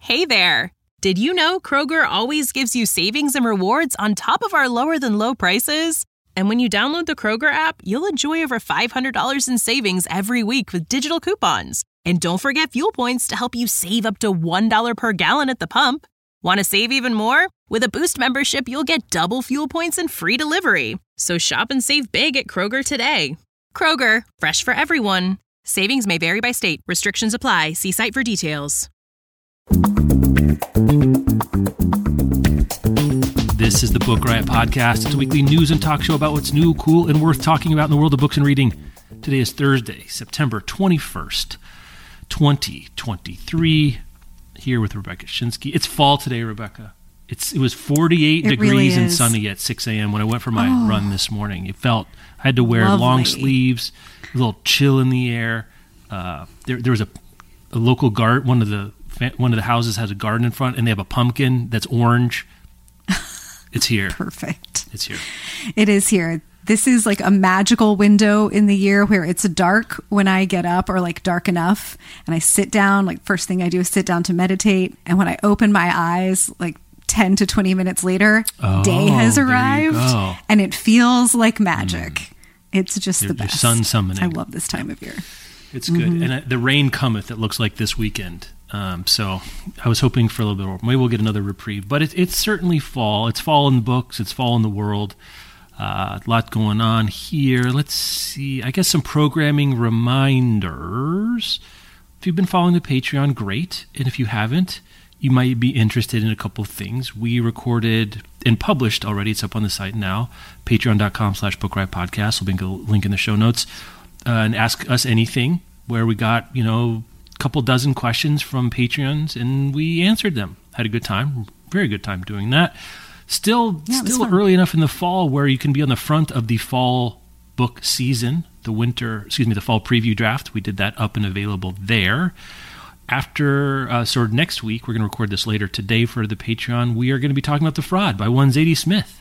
Hey there! Did you know Kroger always gives you savings and rewards on top of our lower-than-low prices? And when you download the Kroger app, you'll enjoy over $500 in savings every week with digital coupons. And don't forget fuel points to help you save up to $1 per gallon at the pump. Want to save even more? With a Boost membership, you'll get double fuel points and free delivery. So shop and save big at Kroger today. Kroger, fresh for everyone. Savings may vary by state. Restrictions apply. See site for details. This is the Book Riot Podcast. It's a weekly news and talk show about what's new, cool, and worth talking about in the world of books and reading. Today is Thursday, September 21st, 2023. Here with Rebecca Schinsky. It's fall today, Rebecca. It was 48 degrees really and sunny at 6 a.m. when I went for my run this morning. It felt, I had to wear long sleeves, a little chill in the air. There was a local garden, one of the houses has a garden in front, and they have a pumpkin that's orange. It's here. Perfect. It's here. It is here. This is like a magical window in the year where it's dark when I get up, or like dark enough, and I sit down. Like first thing I do is sit down to meditate. And when I open my eyes, like 10 to 20 minutes later, day has arrived, and it feels like magic. It's just the best. Sun summoning. I love this time of year. It's good. And the rain cometh, it looks like this weekend. So I was hoping for a little bit more. Maybe we'll get another reprieve. But it's certainly fall. It's fall in the books. It's fall in the world. A lot going on here. Let's see. I guess some programming reminders. If you've been following the Patreon, great. And if you haven't, you might be interested in a couple of things. We recorded and published already. It's up on the site now. Patreon.com/BookRiotPodcast. We'll link in the show notes. And ask us anything, where we got, a couple dozen questions from Patreons, and we answered them. Had a good time. Very good time doing that. Still early enough in the fall where you can be on the front of the fall book season, the fall preview draft. We did that up and available there. After, next week, we're going to record this later today for the Patreon, we are going to be talking about The Fraud by one Zadie Smith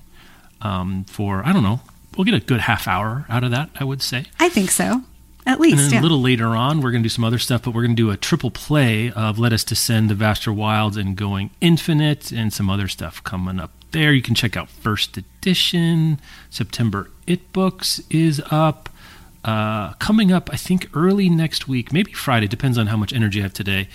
for, I don't know, we'll get a good half hour out of that, I would say. I think so. At least, and then a little later on, we're going to do some other stuff, but we're going to do a triple play of Let Us Descend, The Vaster Wilds, and Going Infinite, and some other stuff coming up there. You can check out First Edition. September It Books is up. Coming up, I think, early next week, maybe Friday, depends on how much energy I have today.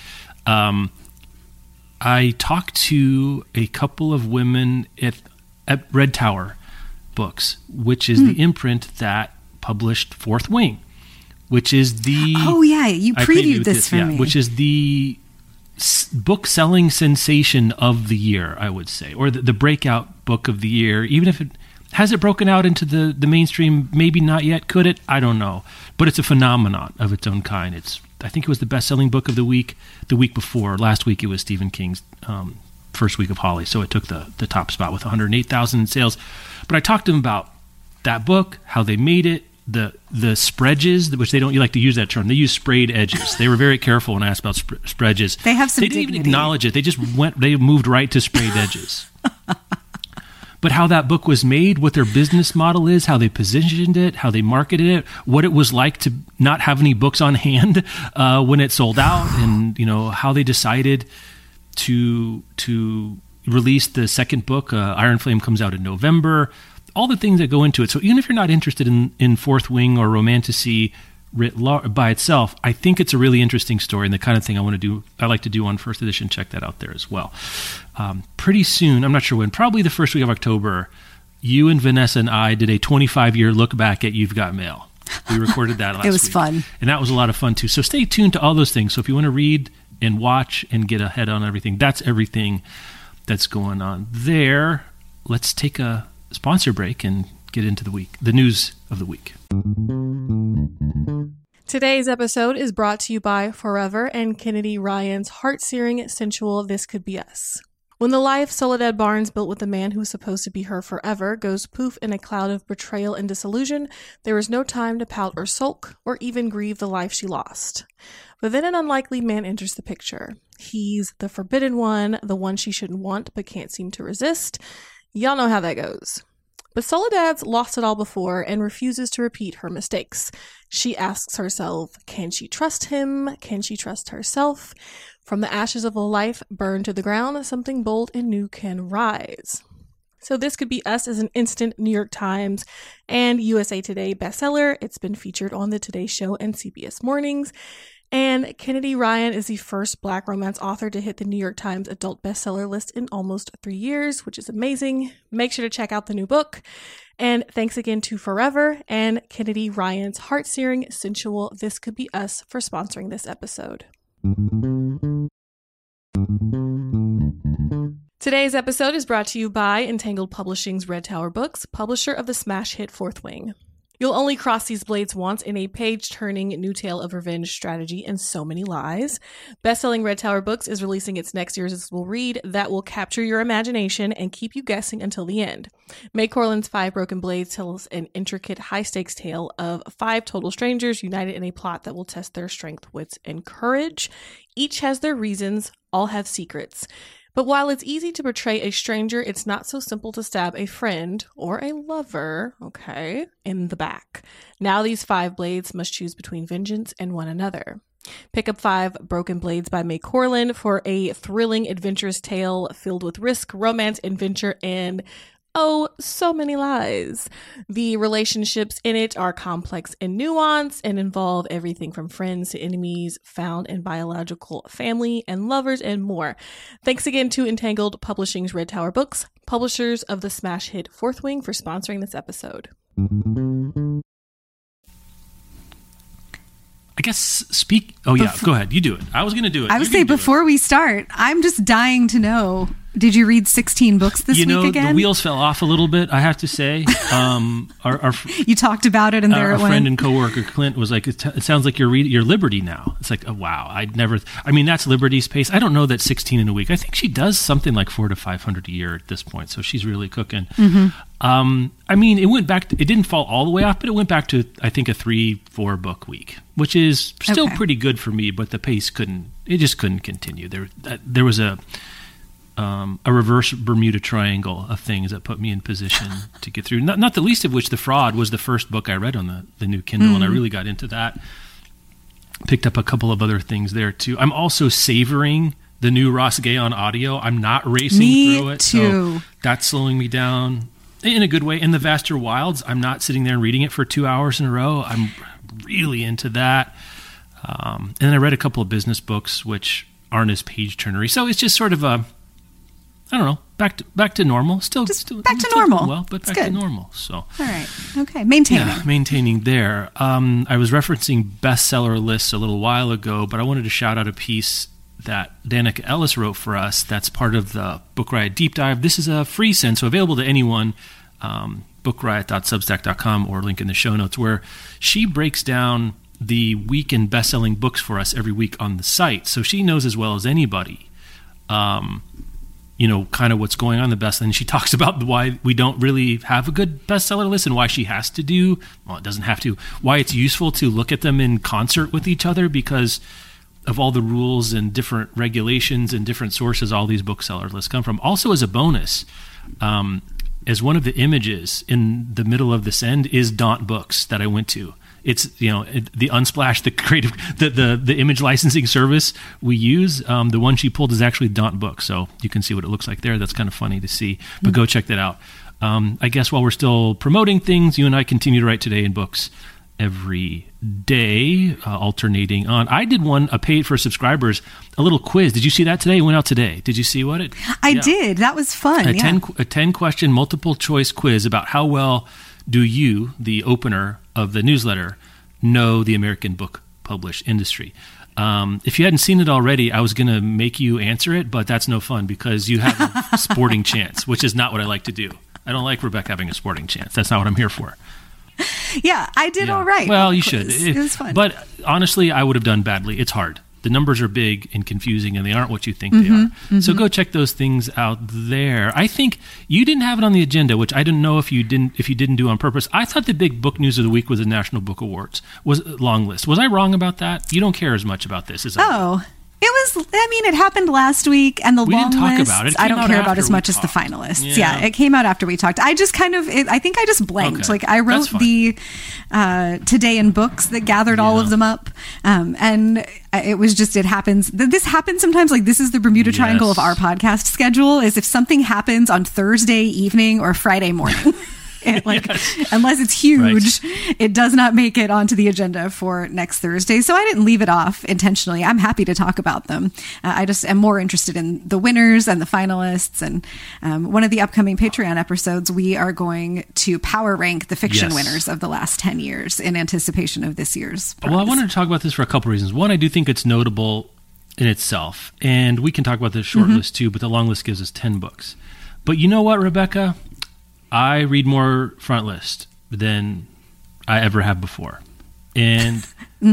I talked to a couple of women at Red Tower Books, which is the imprint that published Fourth Wing. Which is the... Oh, yeah, you previewed this for me. Which is the book-selling sensation of the year, I would say, or the breakout book of the year. Even if it... Has it broken out into the mainstream? Maybe not yet. Could it? I don't know. But it's a phenomenon of its own kind. I think it was the best-selling book of the week before. Last week it was Stephen King's First Week of Holly, so it took the top spot with 108,000 in sales. But I talked to them about that book, how they made it, the spreages, which you like to use that term. They use sprayed edges. They were very careful when I asked about spreages. They have some They didn't dignity. even acknowledge it. They moved right to sprayed edges. But how that book was made, what their business model is, how they positioned it, how they marketed it, what it was like to not have any books on hand when it sold out, and how they decided to release the second book. Iron Flame comes out in November. All the things that go into it. So even if you're not interested in Fourth Wing or Romantasy by itself, I think it's a really interesting story and the kind of thing I like to do on First Edition. Check that out there as well. Pretty soon, I'm not sure when, probably the first week of October, you and Vanessa and I did a 25-year look back at You've Got Mail. We recorded that last week. It was fun. And that was a lot of fun too. So stay tuned to all those things. So if you want to read and watch and get ahead on everything, that's everything that's going on there. Let's take a sponsor break and get into the news of the week. Today's episode is brought to you by Forever and Kennedy Ryan's heart-searing, sensual This Could Be Us. When the life Soledad Barnes built with the man who was supposed to be her forever goes poof in a cloud of betrayal and disillusion, there is no time to pout or sulk, or even grieve the life she lost. But then an unlikely man enters the picture. He's the forbidden one, the one she shouldn't want but can't seem to resist. Y'all know how that goes. But Soledad's lost it all before and refuses to repeat her mistakes. She asks herself, can she trust him? Can she trust herself? From the ashes of a life burned to the ground, something bold and new can rise. So This Could Be Us is an instant New York Times and USA Today bestseller. It's been featured on the Today Show and CBS Mornings. And Kennedy Ryan is the first Black romance author to hit the New York Times adult bestseller list in almost 3 years, which is amazing. Make sure to check out the new book. And thanks again to Forever and Kennedy Ryan's heart-searing, sensual This Could Be Us for sponsoring this episode. Today's episode is brought to you by Entangled Publishing's Red Tower Books, publisher of the smash hit Fourth Wing. You'll only cross these blades once in a page-turning new tale of revenge, strategy, and so many lies. Best-selling Red Tower Books is releasing its next irresistible read that will capture your imagination and keep you guessing until the end. May Corland's Five Broken Blades tells an intricate, high-stakes tale of 5 total strangers united in a plot that will test their strength, wits, and courage. Each has their reasons, all have secrets. But while it's easy to betray a stranger, it's not so simple to stab a friend or a lover, in the back. Now these 5 blades must choose between vengeance and one another. Pick up 5 Broken Blades by May Corland for a thrilling, adventurous tale filled with risk, romance, adventure, and so many lies. The relationships in it are complex and nuanced and involve everything from friends to enemies, found and biological family, and lovers, and more. Thanks again to Entangled Publishing's Red Tower Books, publishers of the smash hit Fourth Wing, for sponsoring this episode. I guess go ahead. You do it. I was going to do it. I would say before we start, I'm just dying to know, did you read 16 books this week again? The wheels fell off a little bit, I have to say. You talked about it and there it went. Our friend and coworker Clint was like, it sounds like you're Liberty now. It's like, oh, wow. That's Liberty's pace. I don't know that 16 in a week. I think she does something like 400 to 500 a year at this point. So she's really cooking. Mm-hmm. It went back, it didn't fall all the way off, but it went back to, I think, a 3-4 book week, which is still pretty good for me, but the pace couldn't continue. There was a reverse Bermuda Triangle of things that put me in position to get through. Not the least of which, The Fraud was the first book I read on the new Kindle, and I really got into that. Picked up a couple of other things there too. I'm also savoring the new Ross Gay on audio. I'm not racing through it, too. So that's slowing me down in a good way. In The Vaster Wilds, I'm not sitting there and reading it for 2 hours in a row. I'm really into that. And then I read a couple of business books, which aren't as page-turnery. So it's just sort of back to normal. Still back to normal. Well, but back to normal. So all right, okay, maintaining. Yeah, maintaining there. I was referencing bestseller lists a little while ago, but I wanted to shout out a piece that Danica Ellis wrote for us. That's part of the Book Riot Deep Dive. This is a free send, so available to anyone. bookriot.substack.com or link in the show notes, where she breaks down the week in best-selling books for us every week on the site. So she knows as well as anybody, kind of what's going on the best. And she talks about why we don't really have a good bestseller list and why she has to it doesn't have to, why it's useful to look at them in concert with each other because of all the rules and different regulations and different sources all these bookseller lists come from. Also, as a bonus, as one of the images in the middle of this end is Daunt Books that I went to. It's the Unsplash, the creative, the image licensing service we use. The one she pulled is actually Daunt Books, so you can see what it looks like there. That's kind of funny to see, but go check that out. I guess while we're still promoting things, you and I continue to write Today in Books every day, alternating on. I did a paid for subscribers, a little quiz. Did you see that today? It went out today. Did you see what it? I did. That was fun. A 10-question multiple choice quiz about how well do you, the opener of the newsletter, know the American book published industry. If you hadn't seen it already, I was going to make you answer it, but that's no fun because you have a sporting chance, which is not what I like to do. I don't like Rebecca having a sporting chance. That's not what I'm here for. Yeah, I did all right. Well, you should. It was fun. But honestly, I would have done badly. It's hard. The numbers are big and confusing, and they aren't what you think they are. Mm-hmm. So go check those things out there. I think you didn't have it on the agenda, which I didn't know if you didn't do on purpose. I thought the big book news of the week was the National Book Awards, was long list. Was I wrong about that? You don't care as much about this as I do. It happened last week, and the long didn't talk list, about it. I don't care about as much as the finalists. Yeah, it came out after we talked. I just I think I just blanked. Okay. Like, I wrote the Today in Books that gathered all of them up, and it was just, it happens. This happens sometimes. Like, this is the Bermuda Triangle of our podcast schedule, is if something happens on Thursday evening or Friday morning. Unless it's huge, it does not make it onto the agenda for next Thursday. So I didn't leave it off intentionally. I'm happy to talk about them. I just am more interested in the winners and the finalists. And one of the upcoming Patreon episodes, we are going to power rank the fiction winners of the last 10 years in anticipation of this year's prize. Well, I wanted to talk about this for a couple reasons. One, I do think it's notable in itself. And we can talk about the short list too, but the long list gives us 10 books. But you know what, Rebecca? I read more front list than I ever have before. And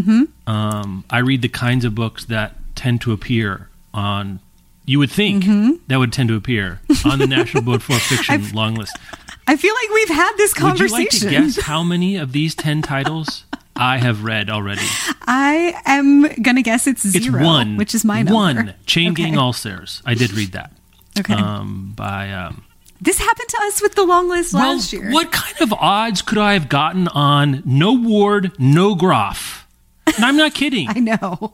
I read the kinds of books that tend to appear on, you would think that would tend to appear on the National Book for Fiction long list. I feel like we've had this conversation. Would you like to guess how many of these 10 titles I have read already? I am going to guess it's 0, it's one, which is my number. One, Chain Gang All-Stars. I did read that. Okay. By... This happened to us with the long list last year. What kind of odds could I have gotten on no Ward, no Groff? And I'm not kidding. I know.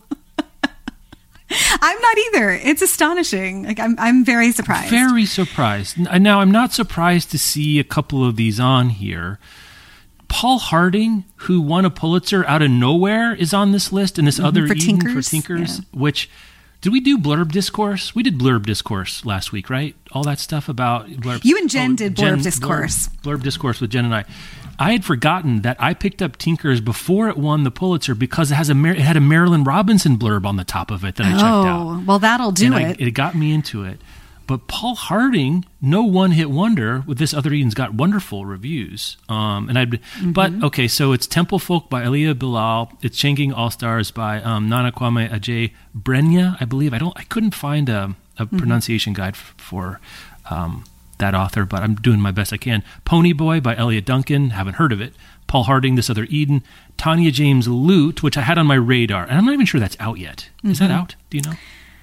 I'm not either. It's astonishing. Like, I'm very surprised. Very surprised. Now, I'm not surprised to see a couple of these on here. Paul Harding, who won a Pulitzer out of nowhere, is on this list, and this other Eden for Tinkers, which... Did we do Blurb Discourse? We did Blurb Discourse last week, right? All that stuff about Blurb. You and Jen did Blurb Discourse. Blurb Discourse with Jen and I. I had forgotten that I picked up Tinkers before it won the Pulitzer because it had a Marilyn Robinson blurb on the top of it that I checked out. Oh, well, that'll do it. It got me into it. But Paul Harding, no one-hit wonder with this other Eden's got wonderful reviews. But okay, so it's Temple Folk by Elia Bilal. It's Chain Gang All-Stars by Nana Kwame Ajay Brenya, I believe. I couldn't find a pronunciation guide for that author, but I'm doing my best I can. Pony Boy by Elliot Duncan. Haven't heard of it. Paul Harding, This Other Eden. Tanya James Lute, which I had on my radar, and I'm not even sure that's out yet. Is that out? Do you know?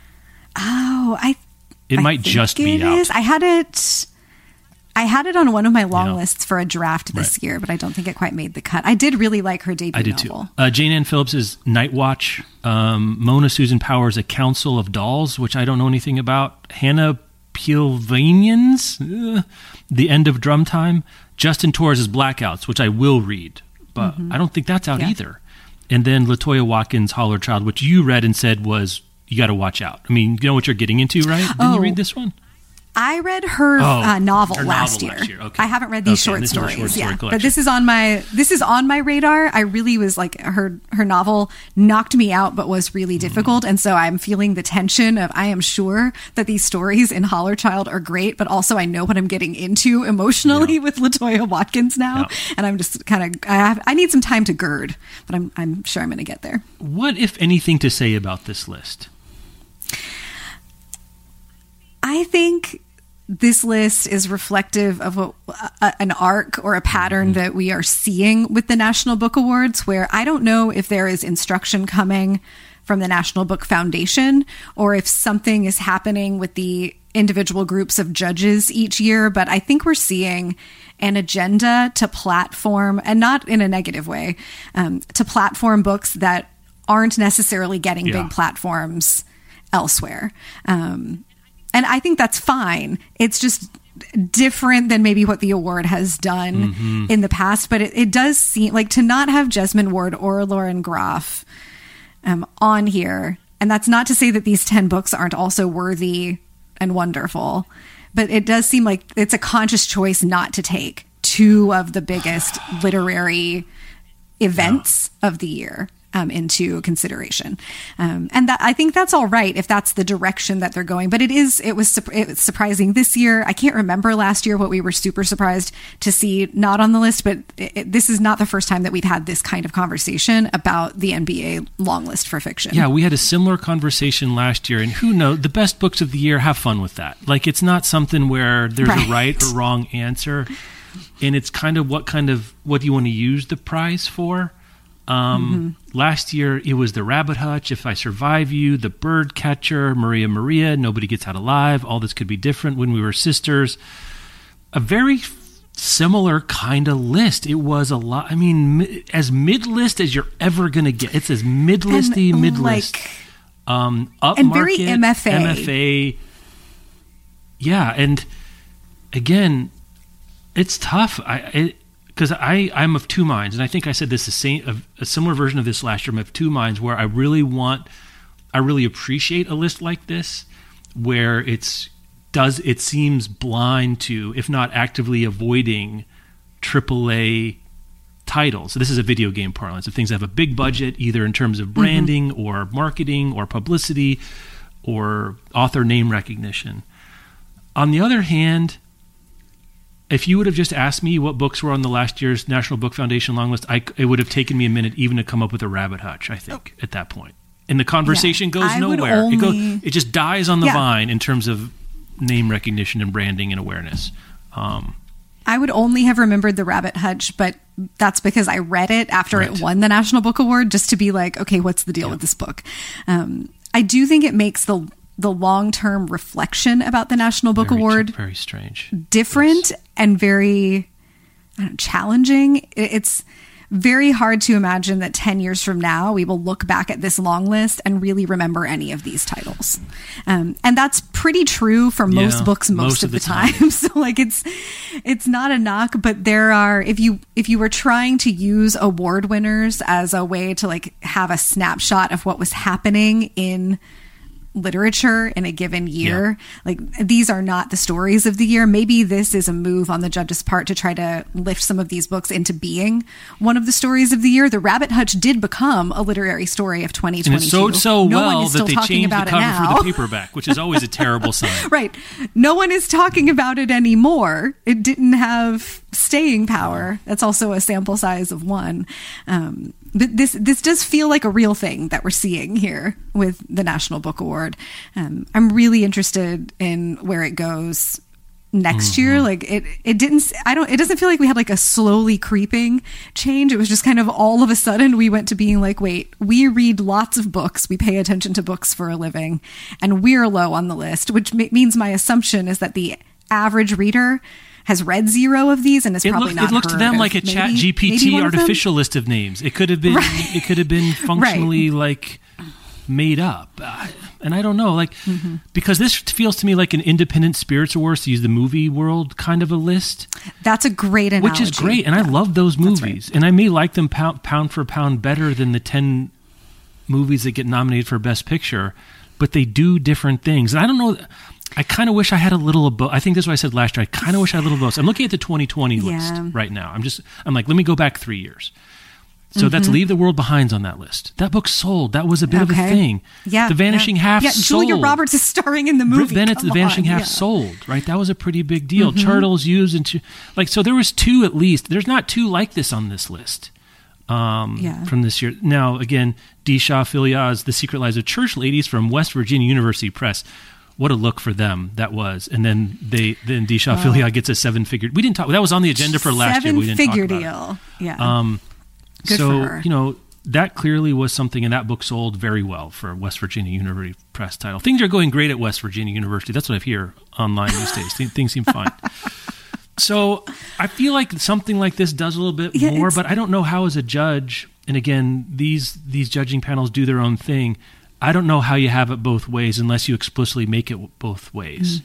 Oh, It might just be out. I had it on one of my long lists for a draft this year, but I don't think it quite made the cut. I did really like her debut novel. I did too. Jane Ann Phillips' Night Watch. Mona Susan Powers' A Council of Dolls, which I don't know anything about. Hannah Pielvanian's The End of Drum Time. Justin Torres' Blackouts, which I will read, but I don't think that's out either. And then LaToya Watkins' Holler Child, which you read and said was... You got to watch out. I mean, you know what you're getting into, right? Didn't you read this one? I read her novel last year. Okay. I haven't read these short stories. But this is on my radar. I really was like, her novel knocked me out, but was really difficult. And so I'm feeling the tension of, I am sure that these stories in Holler Child are great, but also I know what I'm getting into emotionally with LaToya Watkins now. And I'm just kind of, I need some time to gird, but I'm sure I'm going to get there. What, if anything, to say about this list? I think this list is reflective of an arc or a pattern that we are seeing with the National Book Awards, where I don't know if there is instruction coming from the National Book Foundation or if something is happening with the individual groups of judges each year, but I think we're seeing an agenda to platform, and not in a negative way, to platform books that aren't necessarily getting big platforms elsewhere. And I think that's fine. It's just different than maybe what the award has done in the past. But it does seem like to not have Jesmyn Ward or Lauren Groff on here. And that's not to say that these 10 books aren't also worthy and wonderful. But it does seem like it's a conscious choice not to take 2 of the biggest literary events of the year into consideration. And that, I think that's all right if that's the direction that they're going. But it was surprising this year. I can't remember last year what we were super surprised to see not on the list, but this is not the first time that we've had this kind of conversation about the NBA long list for fiction. Yeah, we had a similar conversation last year, and who knows, the best books of the year, have fun with that. Like, it's not something where there's a right or wrong answer, and it's kind of what do you want to use the prize for? Last year, it was The Rabbit Hutch, If I Survive You, The Bird Catcher, Maria Maria, Nobody Gets Out Alive, All This Could Be Different, When We Were Sisters. A very similar kind of list. It was a lot. I mean, as mid-list as you're ever going to get. It's as mid-listy, mid-list. Upmarket, and very MFA. MFA. Yeah, and again, it's tough. Because I'm of two minds, and I think I said this a similar version of this last year. I'm of two minds where I really appreciate a list like this, where it seems blind to, if not actively avoiding, AAA titles. So this is a video game parlance of things that have a big budget, either in terms of branding or marketing or publicity or author name recognition. On the other hand, if you would have just asked me what books were on the last year's National Book Foundation long list, it would have taken me a minute even to come up with a Rabbit Hutch, I think, at that point. And the conversation goes nowhere. It just dies on the vine in terms of name recognition and branding and awareness. I would only have remembered the Rabbit Hutch, but that's because I read it after it won the National Book Award, just to be like, okay, what's the deal with this book? I do think it makes the long-term reflection about the National Book Award very strange, different, and very challenging. It's very hard to imagine that 10 years from now we will look back at this long list and really remember any of these titles, and that's pretty true for most books most of the time. So like it's not a knock, but there are, if you were trying to use award winners as a way to like have a snapshot of what was happening in literature in a given year, like these are not the stories of the year. Maybe this is a move on the judge's part to try to lift some of these books into being one of the stories of the year. The Rabbit Hutch did become a literary story of 2022. And it sold so well that they changed the cover for the paperback, which is always a terrible sign. Right. No one is talking about it anymore. It didn't have staying power. That's also a sample size of one. But this does feel like a real thing that we're seeing here with the National Book Award. I'm really interested in where it goes next year. Like it doesn't feel like we had like a slowly creeping change. It was just kind of all of a sudden we went to being like, wait, we read lots of books. We pay attention to books for a living, and we're low on the list, which means my assumption is that the average reader has read zero of these and has probably not heard. It looked to them like a Chat GPT artificial list of names. It could have been it could have been functionally like made up. And I don't know, like because this feels to me like an Independent Spirits Awards, to use the movie world kind of a list. That's a great analogy. Which is great, and I love those movies. And I may like them pound for pound better than the 10 movies that get nominated for Best Picture, but they do different things. And I don't know, I kind of wish I had a little of both. I think that's what I said last year. I kind of wish I had a little of both. I'm looking at the 2020 list right now. I'm like, let me go back 3 years. So that's Leave the World Behind's on that list. That book sold. That was a bit of a thing. Yeah. The Vanishing Half sold. Julia Roberts is starring in the movie. Britt Bennett's The Vanishing Half sold, right? That was a pretty big deal. Turtles used into, like, so there was two at least. There's not two like this on this list from this year. Now, again, D. Shaw Filia's The Secret Lives of Church Ladies from West Virginia University Press. What a look for them that was. And then D. Shaw Filia gets a 7-figure. We didn't talk. That was on the agenda for last year. We didn't talk about deal. It. Yeah. Good so, for her. That clearly was something, and that book sold very well for West Virginia University Press title. Things are going great at West Virginia University. That's what I hear online these days. Things seem fine. So I feel like something like this does a little bit more, but I don't know how as a judge, and again, these judging panels do their own thing. I don't know how you have it both ways unless you explicitly make it both ways.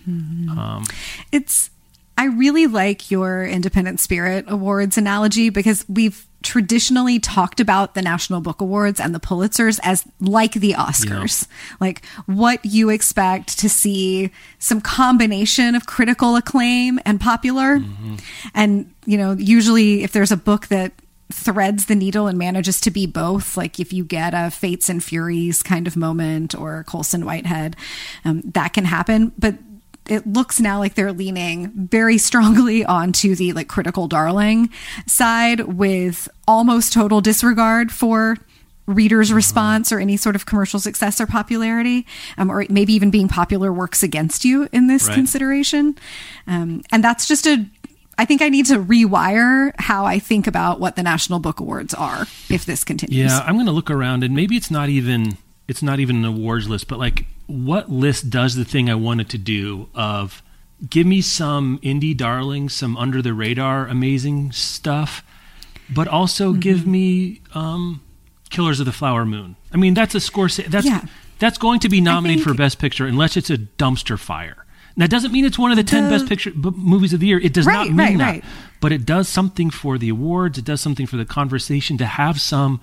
I really like your Independent Spirit Awards analogy, because we've traditionally talked about the National Book Awards and the Pulitzers as like the Oscars, like what you expect to see some combination of critical acclaim and popular. And, usually if there's a book that threads the needle and manages to be both, like if you get a Fates and Furies kind of moment or Colson Whitehead, that can happen. But it looks now like they're leaning very strongly onto the like critical darling side, with almost total disregard for readers' response or any sort of commercial success or popularity, or maybe even being popular works against you in this consideration. And that's just I think I need to rewire how I think about what the National Book Awards are if this continues. Yeah, I'm going to look around, and maybe it's not even an awards list, but like, what list does the thing I wanted to do of give me some indie darlings, some under the radar amazing stuff, but also give me Killers of the Flower Moon. I mean, that's a Scorsese. That's going to be nominated for Best Picture unless it's a dumpster fire. That doesn't mean it's one of the 10 best picture movies of the year. It does not mean that. Right. But it does something for the awards. It does something for the conversation to have some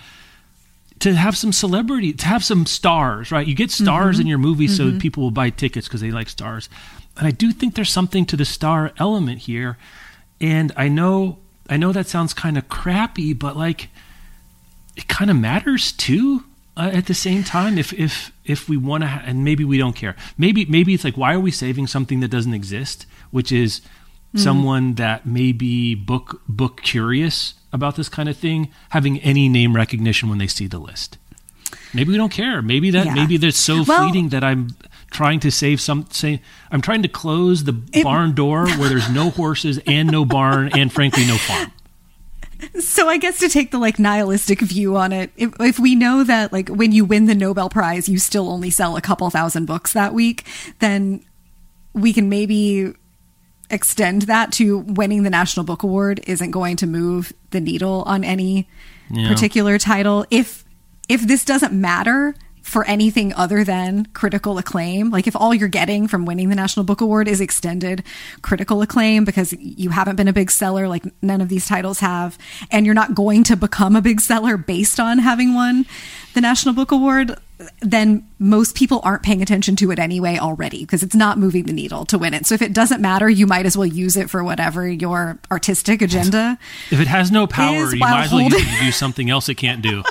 celebrity, to have some stars, right? You get stars in your movie so people will buy tickets because they like stars. And I do think there's something to the star element here. And I know that sounds kind of crappy, but like, it kind of matters too. At the same time, if we want to, and maybe we don't care. Maybe it's like, why are we saving something that doesn't exist? Which is someone that may be book curious about this kind of thing, having any name recognition when they see the list. Maybe we don't care. Maybe that's so fleeting that I'm trying to save I'm trying to close the barn door where there's no horses and no barn and frankly no farm. So I guess to take the like nihilistic view on it, if we know that like when you win the Nobel Prize, you still only sell a couple thousand books that week, then we can maybe extend that to winning the National Book Award isn't going to move the needle on any particular title. If this doesn't matter for anything other than critical acclaim, like if all you're getting from winning the National Book Award is extended critical acclaim because you haven't been a big seller like none of these titles have, and you're not going to become a big seller based on having won the National Book Award, then most people aren't paying attention to it anyway already because it's not moving the needle to win it. So if it doesn't matter, you might as well use it for whatever your artistic agenda. If it has no power, you might as well use it to do something else it can't do.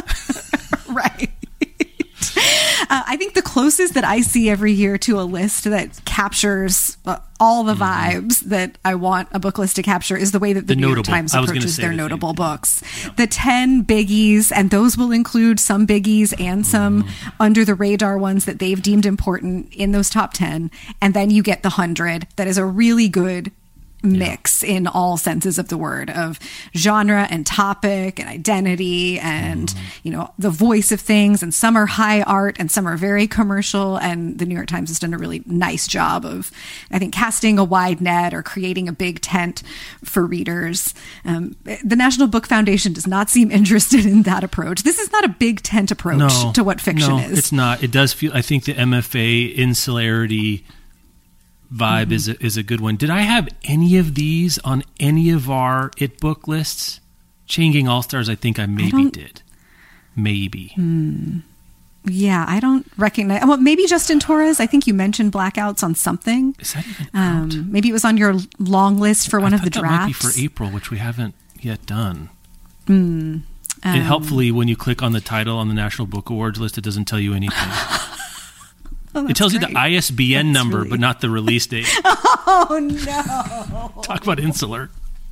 Right. I think the closest that I see every year to a list that captures all the vibes that I want a book list to capture is the way that the New York Times approaches their notable books. Yeah. The 10 biggies, and those will include some biggies and some under the radar ones that they've deemed important in those top 10. And then you get the 100 that is a really good mix in all senses of the word, of genre and topic and identity and the voice of things, and some are high art and some are very commercial, and the New York Times has done a really nice job of, I think, casting a wide net or creating a big tent for readers. The National Book Foundation does not seem interested in that approach. This is not a big tent approach to what fiction is. It's not. It does feel, I think the MFA insularity vibe is a good one. Did I have any of these on any of our It book lists? Chain Gang All-Stars, I think I did. Maybe. Yeah, I don't recognize. Well, maybe Justin Torres. I think you mentioned Blackouts on something. Is that even out? Maybe it was on your long list for one of the drafts. That might be for April, which we haven't yet done. And helpfully, when you click on the title on the National Book Awards list, it doesn't tell you anything. Oh, it tells you the ISBN number, but not the release date. Oh, no. Talk about insular.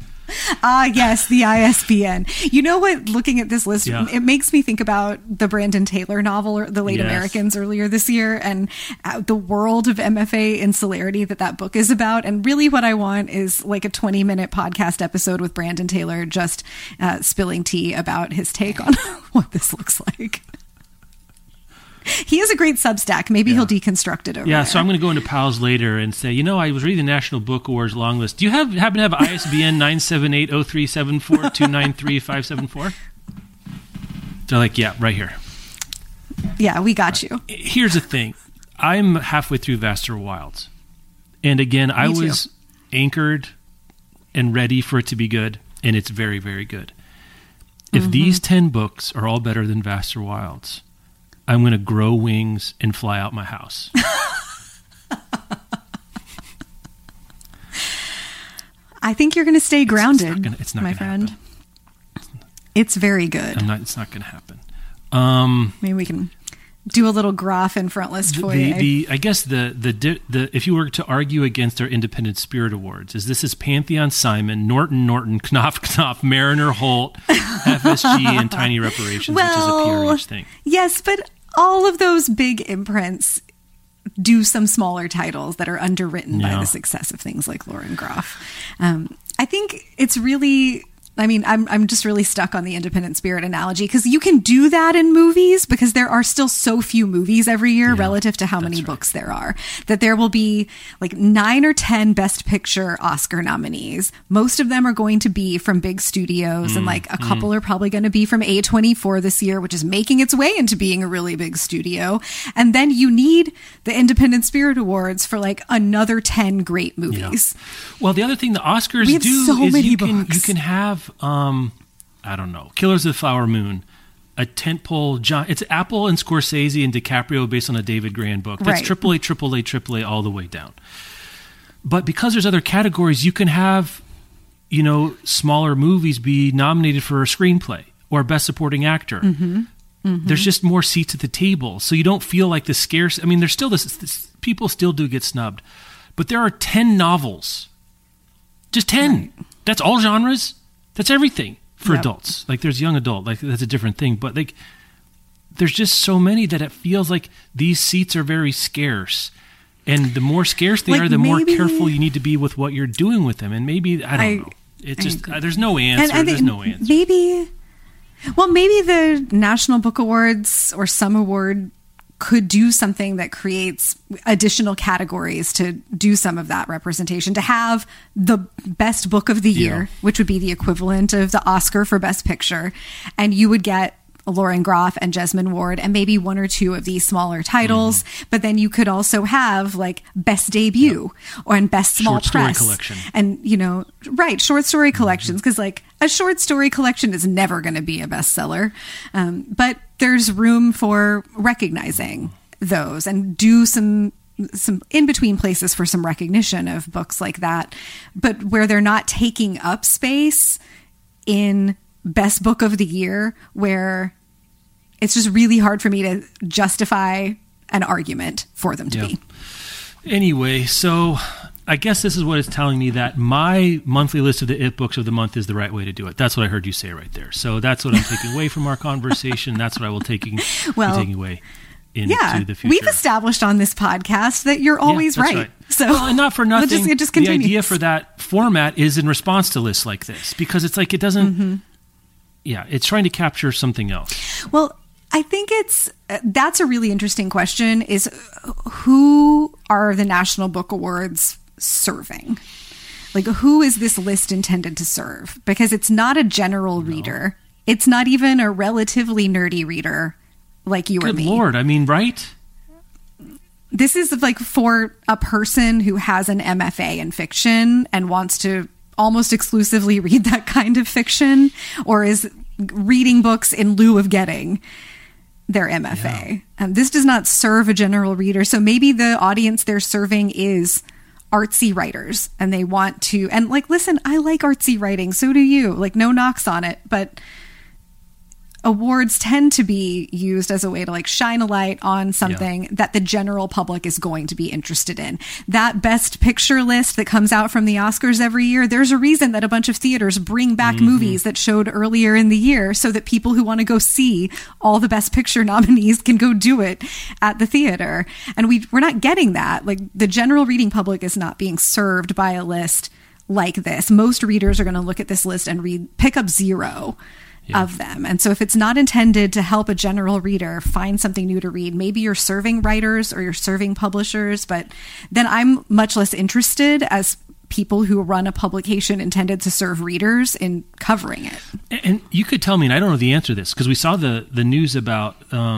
Yes, the ISBN. You know what? Looking at this list, it makes me think about the Brandon Taylor novel, The Late Americans, earlier this year, and the world of MFA insularity that book is about. And really what I want is like a 20-minute podcast episode with Brandon Taylor just spilling tea about his take on what this looks like. He has a great Substack. Maybe he'll deconstruct it over there. So I'm going to go into Pals later and say, I was reading the National Book Awards long list. Do you happen to have ISBN 978-0374-293-574? They're like, yeah, right here. Yeah, we got you. Here's the thing. I'm halfway through Vaster Wilds. And again, I was anchored and ready for it to be good, and it's very, very good. If these 10 books are all better than Vaster Wilds, I'm going to grow wings and fly out my house. I think you're going to stay grounded, it's not my friend. Happen. It's very good. It's not going to happen. Maybe we can do a little graph in front list for you. I guess the if you were to argue against our Independent Spirit Awards, this is Pantheon Simon, Norton, Knopf, Mariner Holt, FSG, and Tiny Reparations, which is a PRH thing. Yes, but all of those big imprints do some smaller titles that are underwritten by the success of things like Lauren Groff. I think it's really... I mean, I'm just really stuck on the independent spirit analogy because you can do that in movies because there are still so few movies every year relative to how many books there are, that there will be like 9 or 10 Best Picture Oscar nominees. Most of them are going to be from big studios and like a couple are probably going to be from A24 this year, which is making its way into being a really big studio. And then you need the Independent Spirit Awards for like another 10 great movies. Yeah. Well, the other thing the Oscars do so is many you books. can have I don't know, Killers of the Flower Moon, a tentpole. It's Apple and Scorsese and DiCaprio based on a David Grann book. That's AAA all the way down. But because there's other categories, you can have, you know, smaller movies be nominated for a screenplay or best supporting actor. There's just more seats at the table, so you don't feel like the scarce. I mean, there's still this people still do get snubbed, but there are 10 novels, just 10. Right. That's all genres. That's everything for adults. Like there's young adult, like that's a different thing. But like there's just so many that it feels like these seats are very scarce. And the more scarce they are, the more careful you need to be with what you're doing with them. And maybe, I don't know. It's just, there's no answer. There's no answer. Maybe the National Book Awards or some award could do something that creates additional categories to do some of that representation, to have the best book of the year, which would be the equivalent of the Oscar for Best Picture. And you would get Lauren Groff and Jesmyn Ward and maybe 1 or 2 of these smaller titles. But then you could also have like Best Debut or and Best Small Press. Short story collection. And, you know, short story collections. Because like a short story collection is never going to be a bestseller. But there's room for recognizing those and do some in-between places for some recognition of books like that, but where they're not taking up space in Best Book of the Year, where it's just really hard for me to justify an argument for them to be. Anyway, so I guess this is what it's telling me, that my monthly list of the IT books of the month is the right way to do it. That's what I heard you say right there. So that's what I'm taking away from our conversation. That's what I will be taking away into the future. We've established on this podcast that you're always right. So, and not for nothing, it just continues. The idea for that format is in response to lists like this, because it's like it doesn't... it's trying to capture something else. Well, I think that's a really interesting question, is who are the National Book Awards serving? Like, who is this list intended to serve? Because it's not a general reader. It's not even a relatively nerdy reader like you or me. Good Lord. I mean, right? This is like for a person who has an MFA in fiction and wants to almost exclusively read that kind of fiction, or is reading books in lieu of getting their MFA. This does not serve a general reader. So maybe the audience they're serving is artsy writers, and they want to, and like, listen, I like artsy writing. So do you. Like, no knocks on it. But awards tend to be used as a way to like shine a light on something that the general public is going to be interested in. That Best Picture list that comes out from the Oscars every year, there's a reason that a bunch of theaters bring back movies that showed earlier in the year, so that people who want to go see all the Best Picture nominees can go do it at the theater. And we're not getting that. Like, the general reading public is not being served by a list like this. Most readers are going to look at this list and pick up 0 of them. And so if it's not intended to help a general reader find something new to read, maybe you're serving writers or you're serving publishers, but then I'm much less interested as people who run a publication intended to serve readers in covering it. And you could tell me, and I don't know the answer to this, because we saw the news about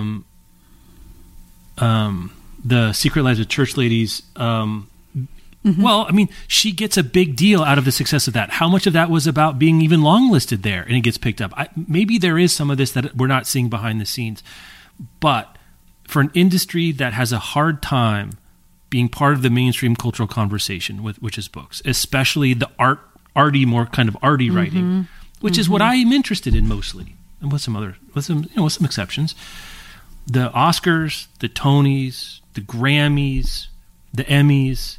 the Secret Lives of Church Ladies. Well, I mean, she gets a big deal out of the success of that. How much of that was about being even long-listed there and it gets picked up? Maybe there is some of this that we're not seeing behind the scenes. But for an industry that has a hard time being part of the mainstream cultural conversation, which is books, especially the arty, more kind of arty writing, which is what I am interested in mostly, and with some exceptions. The Oscars, the Tonys, the Grammys, the Emmys,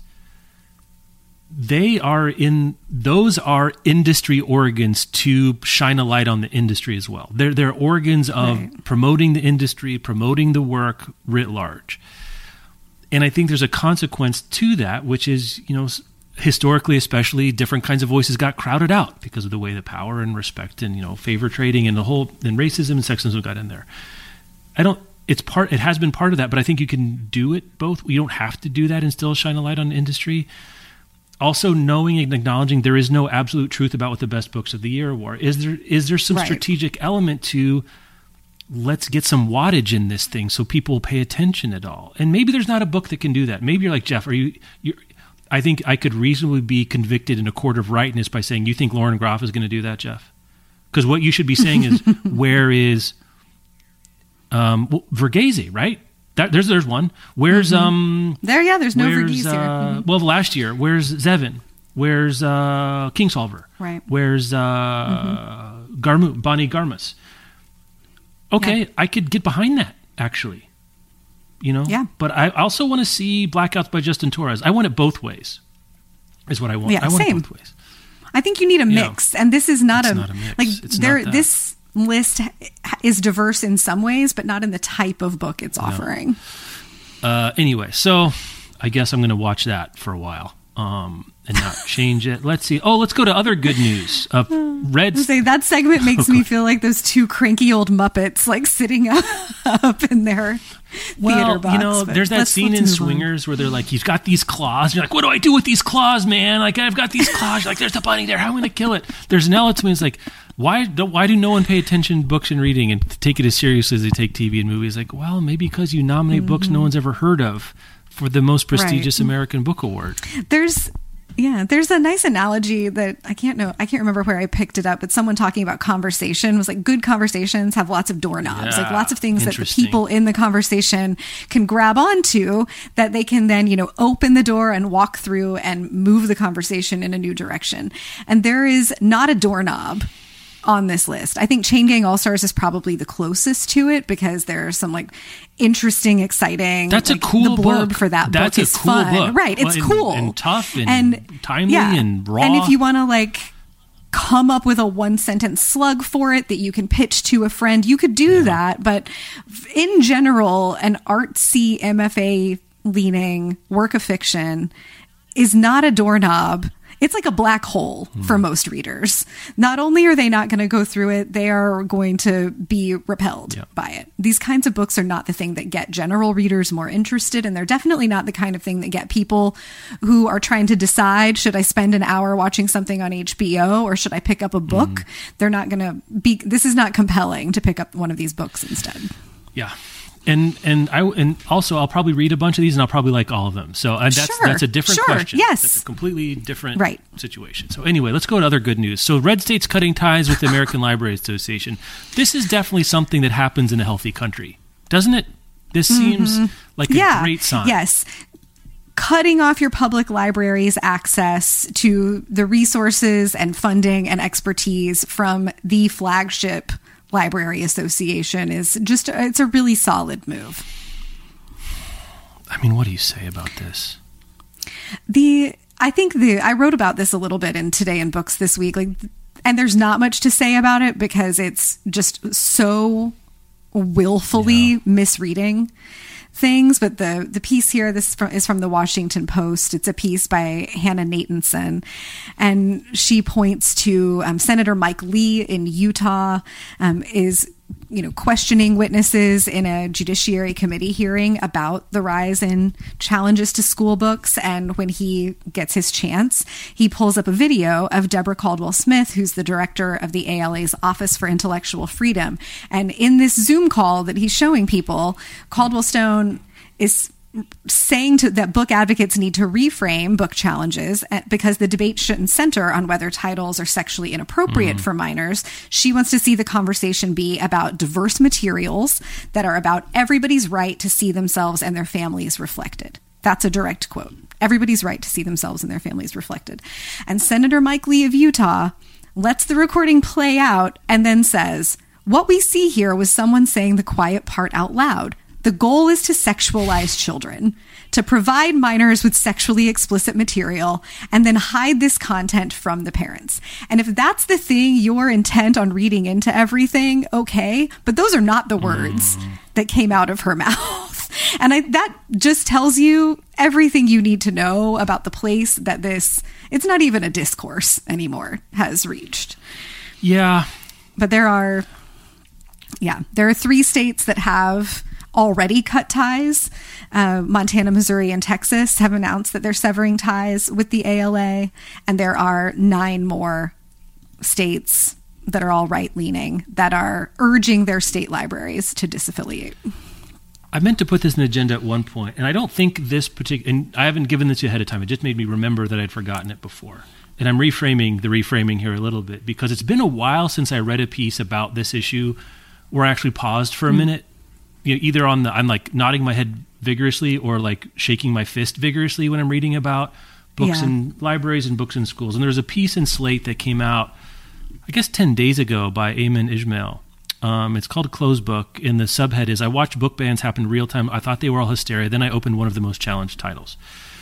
those are industry organs to shine a light on the industry as well. They're organs of promoting the industry, promoting the work writ large. And I think there's a consequence to that, which is, historically, especially, different kinds of voices got crowded out because of the way the power and respect and, favor trading and and racism and sexism got in there. It has been part of that, but I think you can do it both. You don't have to do that and still shine a light on the industry. Also, knowing and acknowledging there is no absolute truth about what the best books of the year were. Is there some strategic element to, let's get some wattage in this thing so people pay attention at all? And maybe there's not a book that can do that. Maybe you're like, Jeff, I think I could reasonably be convicted in a court of rightness by saying, you think Lauren Groff is going to do that, Jeff? Because what you should be saying is, where is Verghese, right? There's one. Where's there's no Verghese here. Well, last year, where's Zevin? Where's Kingsolver? Right. Where's Bonnie Garmus? Okay, yeah. I could get behind that, actually. Yeah. But I also want to see Blackouts by Justin Torres. I want it both ways, is what I want. Yeah, I want same. it both ways. I think you need a mix, and this is not a mix. This list is diverse in some ways, but not in the type of book it's offering. Anyway, so I guess I'm going to watch that for a while and not change it. Let's see. Oh, let's go to other good news. That segment makes me feel like those two cranky old Muppets, like sitting up in their theater box. There's that scene in Swingers where they're like, he's got these claws. And you're like, what do I do with these claws, man? Like, I've got these claws. You're like, there's the bunny there. How am I going to kill it? There's an element to me. It's like, why do no one pay attention to books and reading and take it as seriously as they take TV and movies? Like, well, maybe because you nominate books no one's ever heard of for the most prestigious American Book Award. There's a nice analogy that I can't remember where I picked it up, but someone talking about conversation was like, good conversations have lots of doorknobs, like lots of things that the people in the conversation can grab onto that they can then, open the door and walk through and move the conversation in a new direction. And there is not a doorknob on this list. I think Chain Gang All-Stars is probably the closest to it because there's some interesting, exciting. That's a cool the blurb book. For that That's book is cool fun, book. right? It's cool and tough and timely and raw. And if you want to come up with a 1-sentence slug for it that you can pitch to a friend, you could do that. But in general, an artsy MFA leaning work of fiction is not a doorknob. It's like a black hole for most readers. Not only are they not going to go through it, they are going to be repelled by it. These kinds of books are not the thing that get general readers more interested, and they're definitely not the kind of thing that get people who are trying to decide, should I spend an hour watching something on HBO or should I pick up a book? They're not going to be, this is not compelling to pick up one of these books instead. Yeah. And also I'll probably read a bunch of these and I'll probably like all of them. So that's a different question. Yes. That's a completely different right. situation. So anyway, let's go to other good news. So Red State's cutting ties with the American Library Association. This is definitely something that happens in a healthy country, doesn't it? This seems like a great sign. Yes. Cutting off your public library's access to the resources and funding and expertise from the flagship Library Association is it's a really solid move. I mean, what do you say about this? I wrote about this a little bit in Today in Books this week, and there's not much to say about it because it's just so willfully misreading things. But the piece here, this is from the Washington Post. It's a piece by Hannah Nathanson, and she points to Senator Mike Lee in Utah is questioning witnesses in a Judiciary Committee hearing about the rise in challenges to school books. And when he gets his chance, he pulls up a video of Deborah Caldwell Smith, who's the director of the ALA's Office for Intellectual Freedom. And in this Zoom call that he's showing people, Caldwell Stone is saying that book advocates need to reframe book challenges because the debate shouldn't center on whether titles are sexually inappropriate for minors. She wants to see the conversation be about diverse materials that are about everybody's right to see themselves and their families reflected. That's a direct quote. Everybody's right to see themselves and their families reflected. And Senator Mike Lee of Utah lets the recording play out and then says, "What we see here was someone saying the quiet part out loud. The goal is to sexualize children, to provide minors with sexually explicit material, and then hide this content from the parents. And if that's the thing you're intent on reading into everything, okay, but those are not the words that came out of her mouth." And that just tells you everything you need to know about the place that it's not even a discourse anymore, has reached. Yeah. But there are 3 states that have already cut ties. Montana, Missouri, and Texas have announced that they're severing ties with the ALA. And there are 9 more states that are all right-leaning that are urging their state libraries to disaffiliate. I meant to put this in the agenda at one point, and I don't think this particular, and I haven't given this to you ahead of time. It just made me remember that I'd forgotten it before. And I'm reframing the reframing here a little bit, because it's been a while since I read a piece about this issue where I actually paused for a minute, either I'm like nodding my head vigorously or like shaking my fist vigorously when I'm reading about books in libraries and books in schools. And there was a piece in Slate that came out, I guess 10 days ago, by Ayman Ismail. It's called A Closed Book, and the subhead is, I watched book bans happen in real time. I thought they were all hysteria. Then I opened one of the most challenged titles.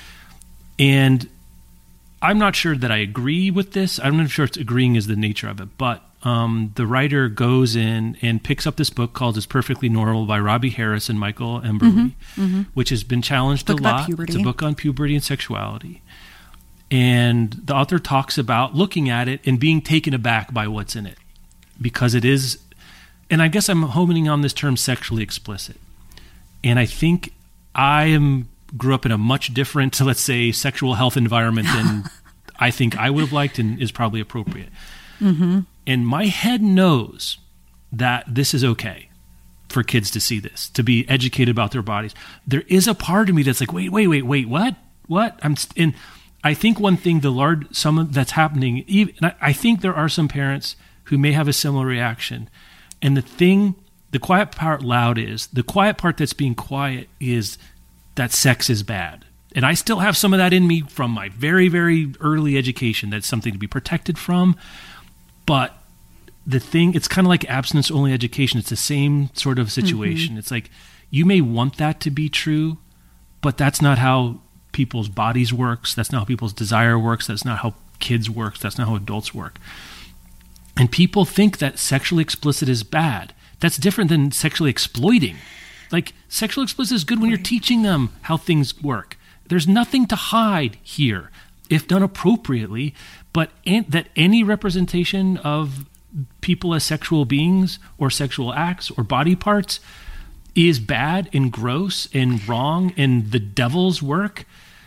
And I'm not sure that I agree with this. I'm not sure it's agreeing is the nature of it. But the writer goes in and picks up this book called It's Perfectly Normal by Robbie Harris and Michael Emberly, which has been challenged a lot. It's a book on puberty and sexuality. And the author talks about looking at it and being taken aback by what's in it, because it is, and I guess I'm homing on this term, sexually explicit. And I think grew up in a much different, let's say, sexual health environment than I think I would have liked and is probably appropriate. And my head knows that this is okay for kids to see this, to be educated about their bodies. There is a part of me that's like, wait, what? And I think one thing, that's happening, and I think there are some parents who may have a similar reaction. And the quiet part loud is, the quiet part that's being quiet is that sex is bad. And I still have some of that in me from my very, very early education. That's something to be protected from. But it's kind of like abstinence-only education. It's the same sort of situation. It's like, you may want that to be true, but that's not how people's bodies works. That's not how people's desire works. That's not how kids work. That's not how adults work. And people think that sexually explicit is bad. That's different than sexually exploiting. Like, sexually explicit is good when you're teaching them how things work. There's nothing to hide here, if done appropriately, but that any representation of people as sexual beings or sexual acts or body parts is bad and gross and wrong and the devil's work.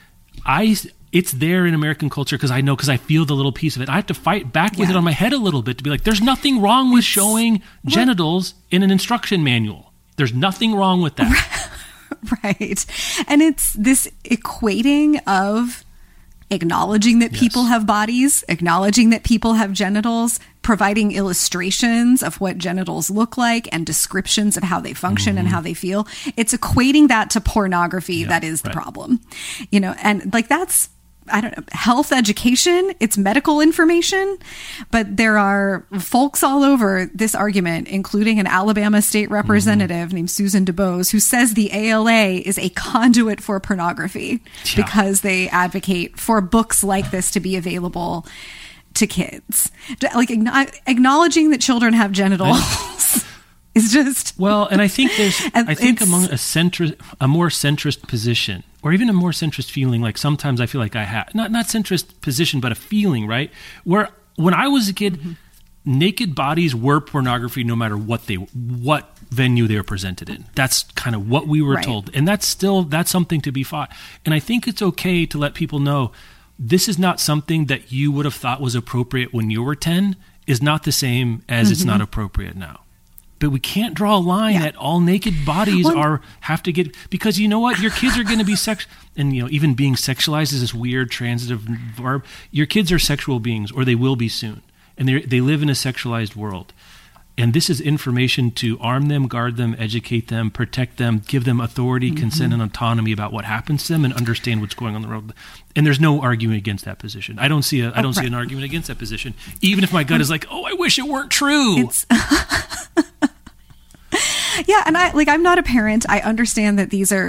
It's there in American culture because I feel the little piece of it. I have to fight back with it on my head a little bit to be like, there's nothing wrong with showing genitals in an instruction manual. There's nothing wrong with that. Right. And it's this equating of acknowledging that people have bodies, acknowledging that people have genitals, providing illustrations of what genitals look like and descriptions of how they function and how they feel. It's equating that to pornography that is the problem. And like that's, I don't know, health education, it's medical information, but there are folks all over this argument, including an Alabama state representative named Susan DuBose, who says the ALA is a conduit for pornography because they advocate for books like this to be available to kids. Like acknowledging that children have genitals is just... Well, and I think among a more centrist position, or even a more centrist feeling, like sometimes I feel like I have, not centrist position, but a feeling, right? Where when I was a kid, naked bodies were pornography no matter what venue they were presented in. That's kind of what we were told. And that's something to be fought. And I think it's okay to let people know this is not something that you would have thought was appropriate when you were 10 is not the same as it's not appropriate now. But we can't draw a line that all naked bodies have to get, because you know what? Your kids are going to be and even being sexualized is this weird transitive verb. Your kids are sexual beings, or they will be soon. And they live in a sexualized world. And this is information to arm them, guard them, educate them, protect them, give them authority, consent, and autonomy about what happens to them and understand what's going on in the world. And there's no argument against that position. I don't see an argument against that position, even if my gut is like, oh, I wish it weren't true. Yeah, and I'm not a parent. I understand that these are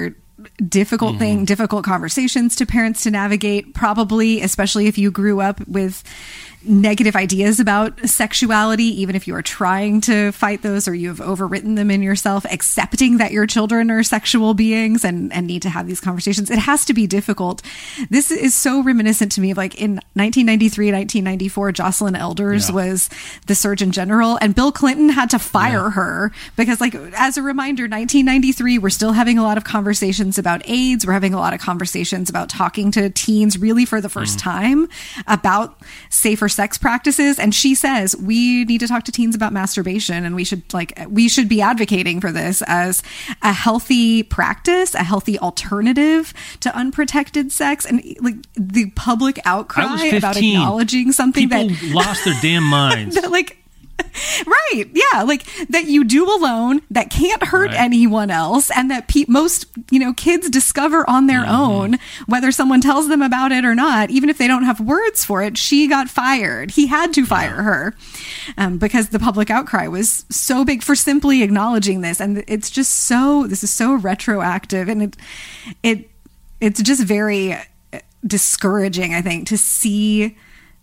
difficult thing, difficult conversations to parents to navigate, probably, especially if you grew up with negative ideas about sexuality, even if you are trying to fight those or you have overwritten them in yourself, accepting that your children are sexual beings and need to have these conversations. It has to be difficult. This is so reminiscent to me of like in 1993, 1994, Jocelyn Elders was the Surgeon General and Bill Clinton had to fire her because, like, as a reminder, 1993, we're still having a lot of conversations about AIDS. We're having a lot of conversations about talking to teens really for the first time about safer sex practices, and she says we need to talk to teens about masturbation, and we should be advocating for this as a healthy practice, a healthy alternative to unprotected sex. And like the public outcry about acknowledging something people that lost their damn minds. that, like, right, yeah, like that you do alone, that can't hurt anyone else, and that most kids discover on their own, whether someone tells them about it or not, even if they don't have words for it. She got fired. He had to fire her because the public outcry was so big for simply acknowledging this. And it's just this is so retroactive, and it's just very discouraging, I think, to see.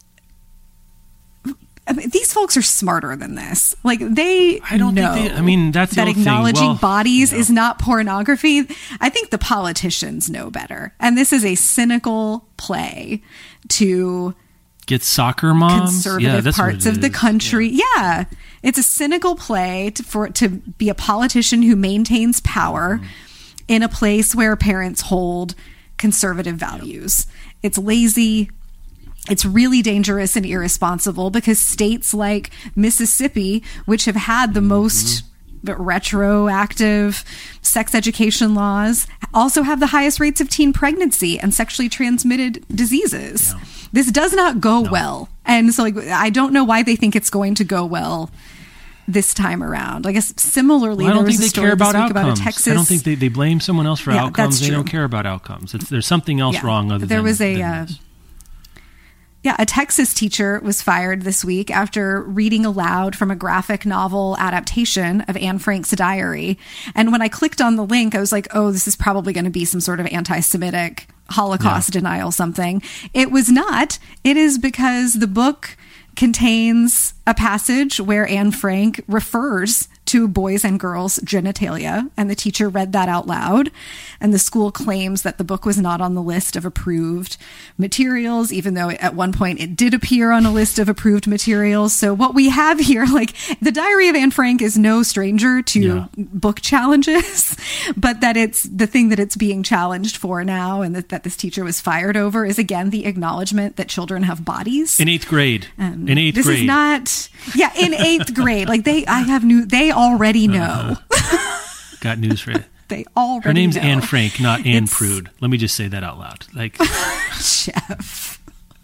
I mean, these folks are smarter than this. Like, they know that's that acknowledging bodies is not pornography. I think the politicians know better. And this is a cynical play to get soccer moms, conservative parts of the country. Yeah. It's a cynical play to be a politician who maintains power in a place where parents hold conservative values. It's lazy. It's really dangerous and irresponsible because states like Mississippi, which have had the most retroactive sex education laws, also have the highest rates of teen pregnancy and sexually transmitted diseases. Yeah. This does not go well. And so, like, I don't know why they think it's going to go well this time around. I guess similarly, I don't think they care about outcomes. About Texas, I don't think they blame someone else for outcomes. They don't care about outcomes. There's something else wrong other there than was a this. a Texas teacher was fired this week after reading aloud from a graphic novel adaptation of Anne Frank's diary. And when I clicked on the link, I was like, oh, this is probably going to be some sort of anti-Semitic Holocaust denial something. It was not. It is because the book contains a passage where Anne Frank refers to boys and girls' genitalia, and the teacher read that out loud. And the school claims that the book was not on the list of approved materials, even though at one point it did appear on a list of approved materials. So what we have here, like, the Diary of Anne Frank is no stranger to book challenges, but that it's the thing that it's being challenged for now, and that this teacher was fired over, is again the acknowledgement that children have bodies. In 8th grade. This is not, in 8th grade. Like, they already know. Got news for you. They already Her name's know. Anne Frank, not Anne Prude. Let me just say that out loud. Like, Jeff.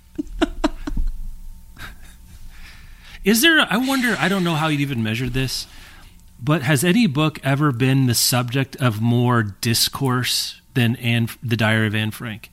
Is there, I wonder, I don't know how you'd even measure this, but has any book ever been the subject of more discourse than the Diary of Anne Frank?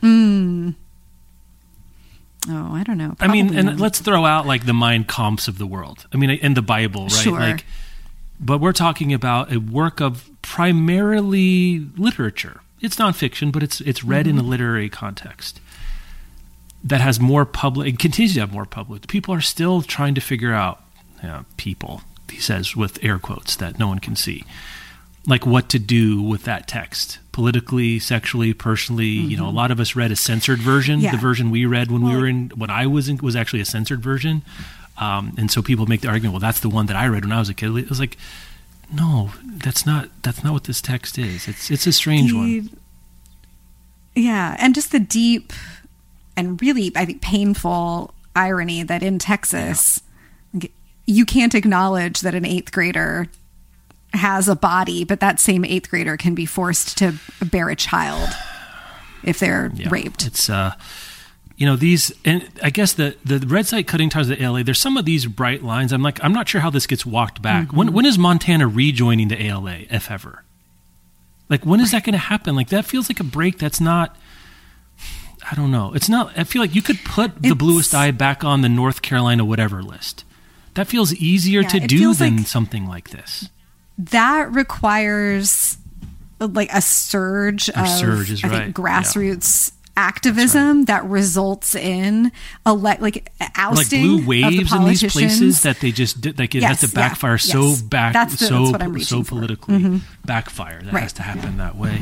Oh, I don't know. Probably and let's throw out like the Mein Kampfs of the world. I mean, and the Bible, right? Sure. Like, but we're talking about a work of primarily literature. It's nonfiction, but it's read in a literary context that has more public, and continues to have more public. People are still trying to figure out, people, he says with air quotes that no one can see, like what to do with that text. Politically, sexually, personally, a lot of us read a censored version. The version we read when I was in was actually a censored version. And so people make the argument, well, that's the one that I read when I was a kid. It was like, no, that's not what this text is. It's a strange one. Yeah, and just the deep and really, I think, painful irony that in Texas, you can't acknowledge that an 8th grader has a body, but that same 8th grader can be forced to bear a child if they're raped. It's these, and I guess the red site cutting ties of the ALA, there's some of these bright lines. I'm not sure how this gets walked back. When is Montana rejoining the ALA, if ever? Like, when is that going to happen? Like, that feels like a break that's not, I don't know. It's not, I feel like you could put the Bluest Eye back on the North Carolina whatever list. That feels easier to do than something like this. That requires, like a surge of is I right. think grassroots activism that results in ousting like blue waves of the in these places that they just did, like it has to backfire that's what I'm reaching so politically backfire. That has to happen that way.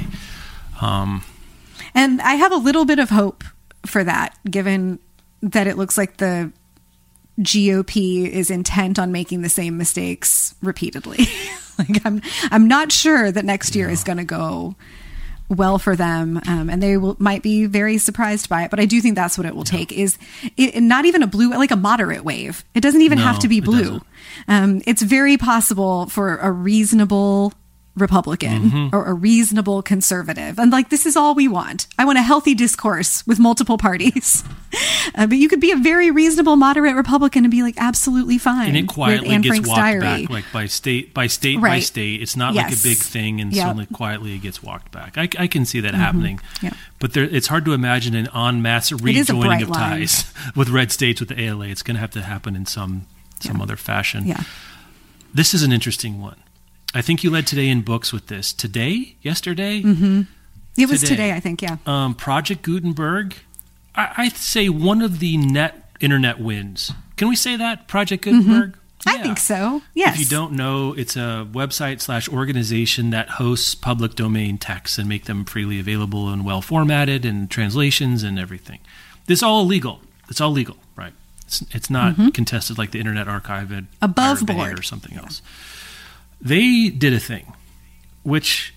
And I have a little bit of hope for that, given that it looks like the GOP is intent on making the same mistakes repeatedly. Like I'm not sure that next year is going to go well for them, and they might be very surprised by it. But I do think that's what it will take, is not even a blue, like a moderate wave. It doesn't even have to be blue. It's very possible for a reasonable Republican or a reasonable conservative. And like, this is all we want. I want a healthy discourse with multiple parties. But you could be a very reasonable, moderate Republican and be like absolutely fine. And it quietly Anne gets Frank's walked diary. back, like by state. It's not like a big thing, and suddenly quietly it gets walked back. I can see that happening. Yeah. But it's hard to imagine an en masse rejoining of ties with red states with the ALA. It's going to have to happen in some other fashion. Yeah. This is an interesting one. I think you led Today in Books with this. Yesterday? It was today, I think, yeah. Project Gutenberg. I'd say one of the internet wins. Can we say that? Project Gutenberg? I think so, yes. If you don't know, it's a website/organization that hosts public domain texts and make them freely available and well formatted and translations and everything. This is all illegal. It's all legal, right? It's not contested like the Internet Archive at above board or something else. They did a thing, which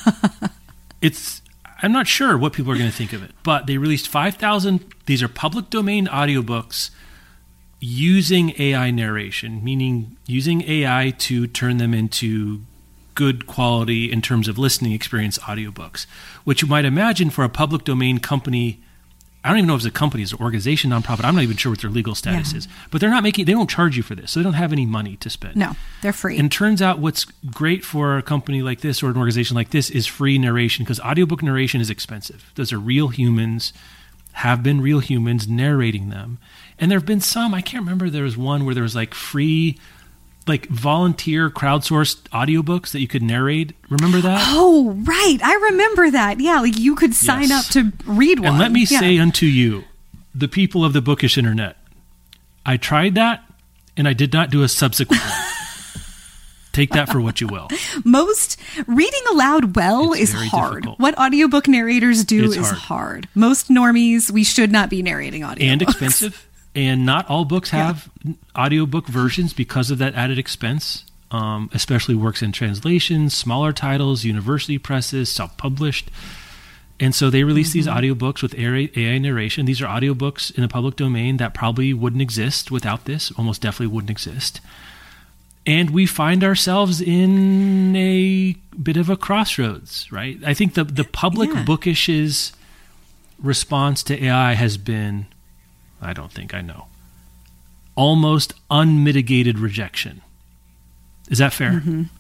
I'm not sure what people are going to think of it, but they released 5,000. These are public domain audiobooks using AI narration, meaning using AI to turn them into good quality in terms of listening experience audiobooks, which you might imagine for a public domain company. I don't even know if it's a company, it's an organization, nonprofit. I'm not even sure what their legal status is. But they don't charge you for this, so they don't have any money to spend. No, they're free. And it turns out what's great for a company like this or an organization like this is free narration, because audiobook narration is expensive. Those are real humans, have been real humans narrating them. And there have been some, I can't remember, there was one where there was like free, like volunteer crowdsourced audiobooks that you could narrate. Remember that? Oh, right. I remember that. Yeah, like you could sign up to read one. And let me say unto you, the people of the bookish internet, I tried that and I did not do a subsequent one. Take that for what you will. Most reading aloud is hard. Difficult. What audiobook narrators do is hard. Most normies, we should not be narrating audiobooks. And expensive. And not all books have audiobook versions because of that added expense, especially works in translation, smaller titles, university presses, self-published. And so they release these audiobooks with AI narration. These are audiobooks in the public domain that probably wouldn't exist without this, almost definitely wouldn't exist. And we find ourselves in a bit of a crossroads, right? I think the public bookish's response to AI has been, I don't think I know, almost unmitigated rejection. Is that fair?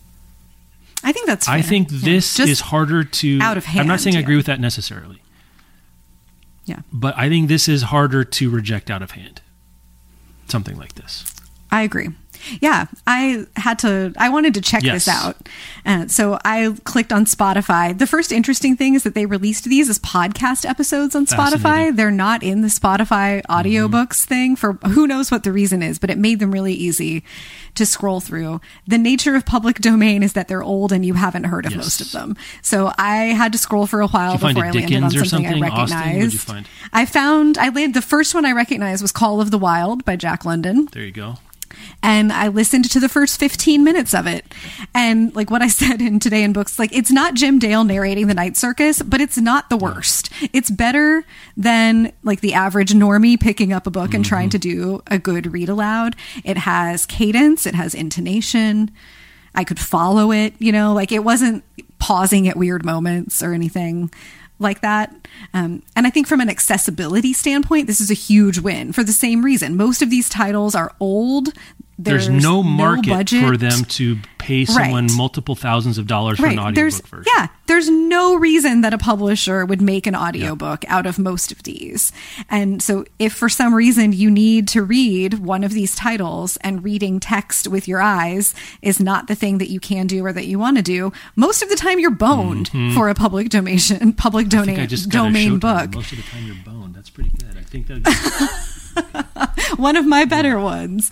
I think that's fair. I think this is harder to... out of hand. I'm not saying I agree with that necessarily. Yeah. But I think this is harder to reject out of hand. Something like this. I agree. Yeah, I wanted to check this out. So I clicked on Spotify. The first interesting thing is that they released these as podcast episodes on Spotify. They're not in the Spotify audiobooks thing for who knows what the reason is, but it made them really easy to scroll through. The nature of public domain is that they're old and you haven't heard of most of them. So I had to scroll for a while before I landed on something I recognized. The first one I recognized was Call of the Wild by Jack London. There you go. And I listened to the first 15 minutes of it. And like what I said in Today in Books, like it's not Jim Dale narrating The Night Circus, but it's not the worst. It's better than like the average normie picking up a book and trying to do a good read aloud. It has cadence. It has intonation. I could follow it, like it wasn't pausing at weird moments or anything like that. And I think from an accessibility standpoint, this is a huge win for the same reason. Most of these titles are old. there's no market for them to pay someone multiple thousands of dollars for an audiobook version. Yeah, there's no reason that a publisher would make an audiobook out of most of these. And so if for some reason you need to read one of these titles and reading text with your eyes is not the thing that you can do or that you want to do, most of the time you're boned for a public domain book. Most of the time you're boned. That's pretty good. I think that one of my better ones.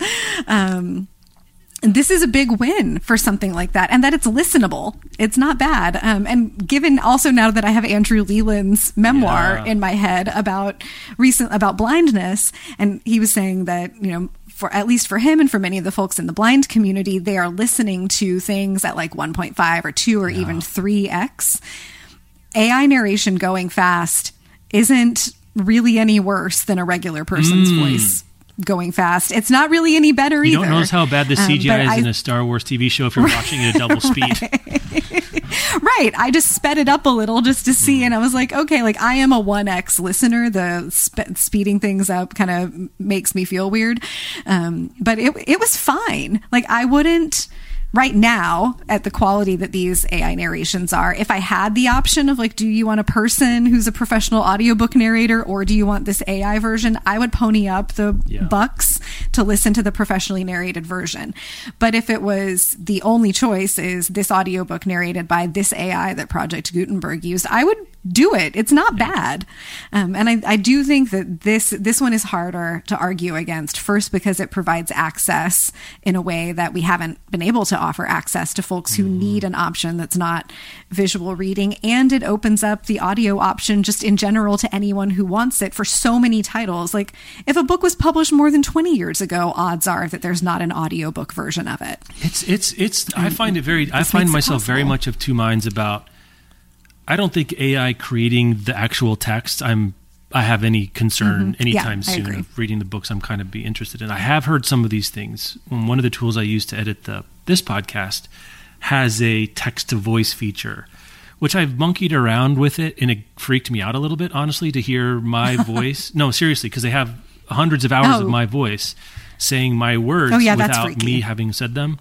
This is a big win for something like that, and that it's listenable. It's not bad. And given also now that I have Andrew Leland's memoir in my head about blindness, and he was saying that, you know, for at least for him and for many of the folks in the blind community, they are listening to things at like 1.5 or 2 or even 3x. AI narration going fast isn't really any worse than a regular person's voice going fast. It's not really any better either. You don't notice how bad the CGI is in a Star Wars TV show if you're watching it at double speed. Right. I just sped it up a little just to see, and I was like, okay, like I am a 1x listener. The speeding things up kind of makes me feel weird. But it was fine. Like I wouldn't... Right now, at the quality that these AI narrations are, if I had the option of like, do you want a person who's a professional audiobook narrator or do you want this AI version, I would pony up the bucks to listen to the professionally narrated version. But if it was the only choice is this audiobook narrated by this AI that Project Gutenberg used, I would do it. It's not bad. And I do think that this one is harder to argue against. First, because it provides access in a way that we haven't been able to offer access to folks who need an option that's not visual reading. And it opens up the audio option just in general to anyone who wants it for so many titles. Like if a book was published more than 20 years ago, odds are that there's not an audiobook version of it. I find myself very much of two minds about, I don't think AI creating the actual text I have any concern anytime soon of reading the books I'm kind of be interested in. I have heard some of these things. One of the tools I use to edit this podcast has a text-to-voice feature, which I've monkeyed around with it, and it freaked me out a little bit, honestly, to hear my voice. No, seriously, because they have hundreds of hours of my voice saying my words without me having said them.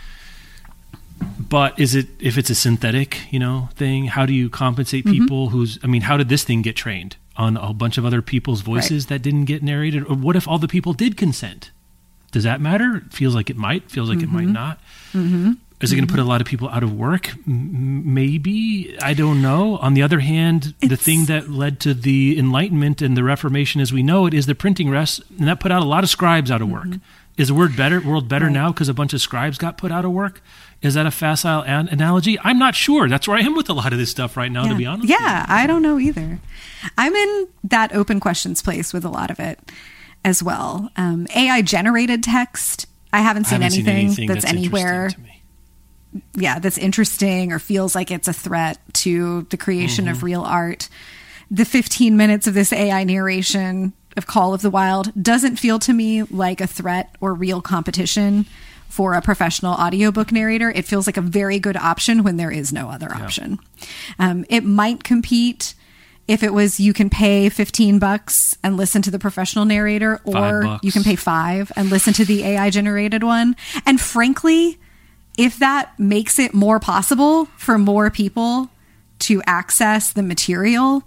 But if it's a synthetic, thing, how do you compensate people how did this thing get trained on a bunch of other people's voices that didn't get narrated? Or what if all the people did consent? Does that matter? It feels like it might, it might not. Is it going to put a lot of people out of work? Maybe. I don't know. On the other hand, the thing that led to the Enlightenment and the Reformation as we know it is the printing press, and that put out a lot of scribes out of work. Is the world better now because a bunch of scribes got put out of work? Is that a facile analogy? I'm not sure. That's where I am with a lot of this stuff right now, to be honest. Yeah, I don't know either. I'm in that open questions place with a lot of it as well. AI-generated text, I haven't seen anything that's anywhere. That's interesting or feels like it's a threat to the creation of real art. The 15 minutes of this AI narration of Call of the Wild doesn't feel to me like a threat or real competition for a professional audiobook narrator. It feels like a very good option when there is no other option. It might compete if it was you can pay $15 and listen to the professional narrator, or you can pay $5 and listen to the AI generated one. And frankly, if that makes it more possible for more people to access the material,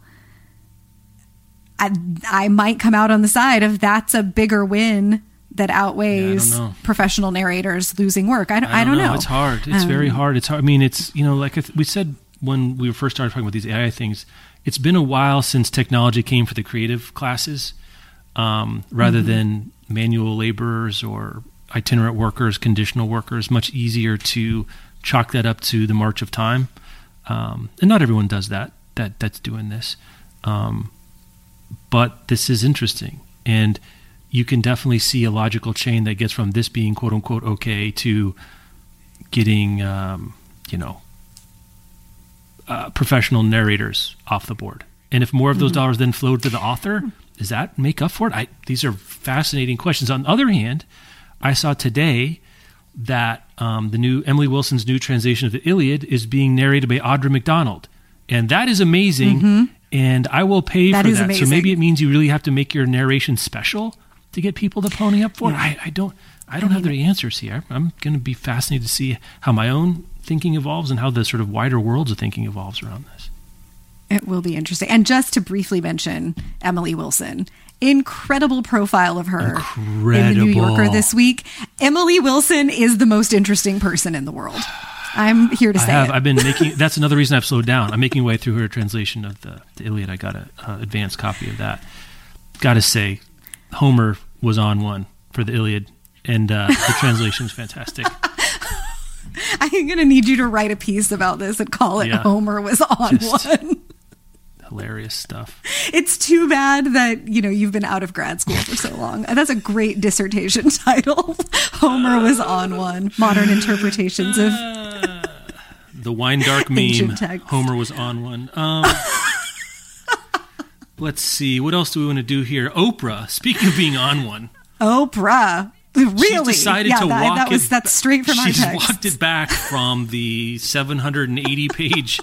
I might come out on the side of that's a bigger win that outweighs professional narrators losing work. I don't know. It's hard. It's very hard. It's hard. I mean, it's, like we said when we first started talking about these AI things, it's been a while since technology came for the creative classes, rather than manual laborers or itinerant workers, conditional workers. Much easier to chalk that up to the march of time. And not everyone does that's doing this. But this is interesting. And you can definitely see a logical chain that gets from this being quote unquote okay to getting, professional narrators off the board. And if more of those dollars then flowed to the author, does that make up for it? These are fascinating questions. On the other hand, I saw today that the new Emily Wilson's new translation of the Iliad is being narrated by Audra McDonald. And that is amazing. And I will pay for that. Amazing. So maybe it means you really have to make your narration special to get people to pony up for it? I don't have the answers here. I'm going to be fascinated to see how my own thinking evolves and how the sort of wider worlds of thinking evolves around this. It will be interesting. And just to briefly mention Emily Wilson, incredible profile of her in the New Yorker this week. Emily Wilson is the most interesting person in the world. I'm here to say it. I've been making, that's another reason I've slowed down. I'm making my way through her translation of the Iliad. I got an advanced copy of that. Got to say, Homer was on one for the Iliad, and the translation is fantastic. I'm going to need you to write a piece about this and call it Homer was on one. Hilarious stuff. It's too bad that, you've been out of grad school for so long. That's a great dissertation title. Homer was on one. Modern interpretations of the wine dark meme. Homer was on one. Let's see. What else do we want to do here? Oprah. Speaking of being on one. Oprah. Really? She decided to walk it. That's straight from our text. She's walked it back from the 780-page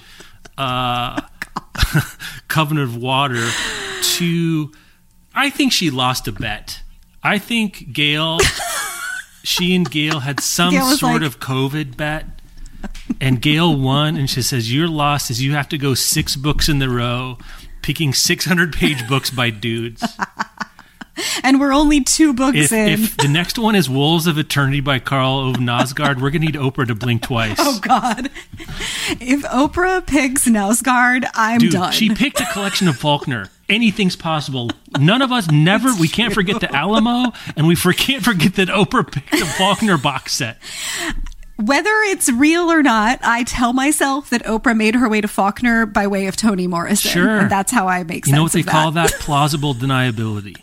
Covenant of Water to, I think she lost a bet. I think she and Gail had some sort of COVID bet, and Gail won, and she says, your loss is you have to go 6 books in a row, picking 600-page books by dudes. And we're only 2 books in. If the next one is Wolves of Eternity by Carl Ove Knausgaard, we're going to need Oprah to blink twice. Oh, God. If Oprah picks Knausgaard, I'm done. She picked a collection of Faulkner. Anything's possible. None of us we can't forget the Alamo, and we can't forget that Oprah picked a Faulkner box set. Whether it's real or not, I tell myself that Oprah made her way to Faulkner by way of Toni Morrison. Sure. And that's how I make sense of that. You know what they call that? Plausible deniability.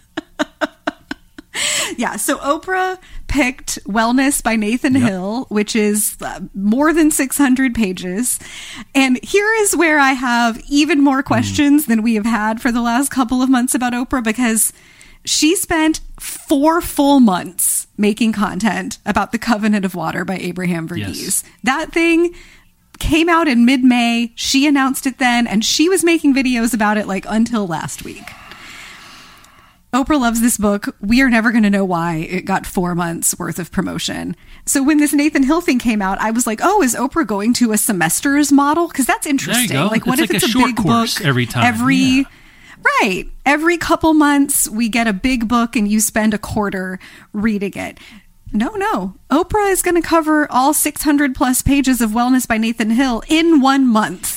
Yeah, so Oprah picked Wellness by Nathan Hill, which is more than 600 pages. And here is where I have even more questions than we have had for the last couple of months about Oprah, because she spent 4 full months making content about the Covenant of Water by Abraham Verghese. Yes. That thing came out in mid-May. She announced it then, and she was making videos about it until last week. Oprah loves this book. We are never going to know why it got 4 months worth of promotion. So when this Nathan Hill thing came out, I was like, oh, is Oprah going to a semester's model? Because that's interesting. There you go. What if it's a big book every time? Right. Every couple months we get a big book and you spend a quarter reading it. No. Oprah is going to cover all 600 plus pages of Wellness by Nathan Hill in 1 month.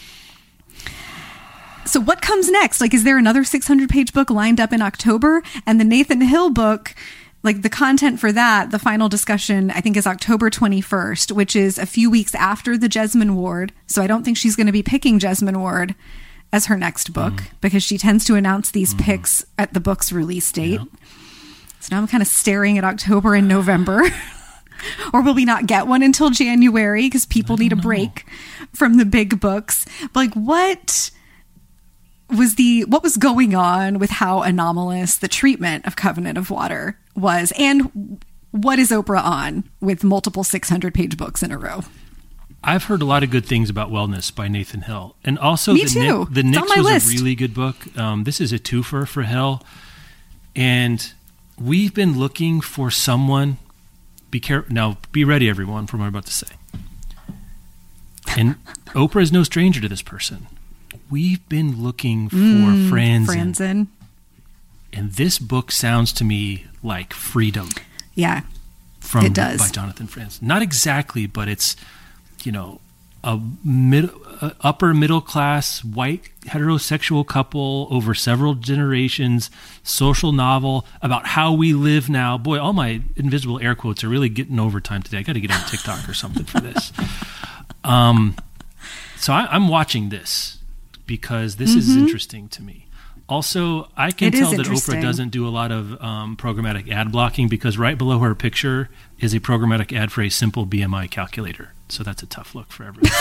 So what comes next? Is there another 600-page book lined up in October? And the Nathan Hill book, the content for that, the final discussion, I think is October 21st, which is a few weeks after the Jesmyn Ward. So I don't think she's going to be picking Jesmyn Ward as her next book because she tends to announce these picks at the book's release date. Yep. So now I'm kind of staring at October and November. Or will we not get one until January because people need a break from the big books? What was going on with how anomalous the treatment of Covenant of Water was, and what is Oprah on with multiple 600-page books in a row? I've heard a lot of good things about Wellness by Nathan Hill, and also Me too. The Nix was list. A really good book. This is a twofer for Hill, and we've been looking for someone. Now, be ready, everyone, for what I'm about to say. And Oprah is no stranger to this person. We've been looking for Franzen. And this book sounds to me like Freedom. Yeah, it does. By Jonathan Franzen. Not exactly, but it's, a upper middle class, white, heterosexual couple over several generations, social novel about how we live now. Boy, all my invisible air quotes are really getting overtime today. I got to get on TikTok or something for this. So I'm watching this because this is interesting to me. Also, I can tell that Oprah doesn't do a lot of programmatic ad blocking because right below her picture is a programmatic ad for a simple BMI calculator. So that's a tough look for everyone.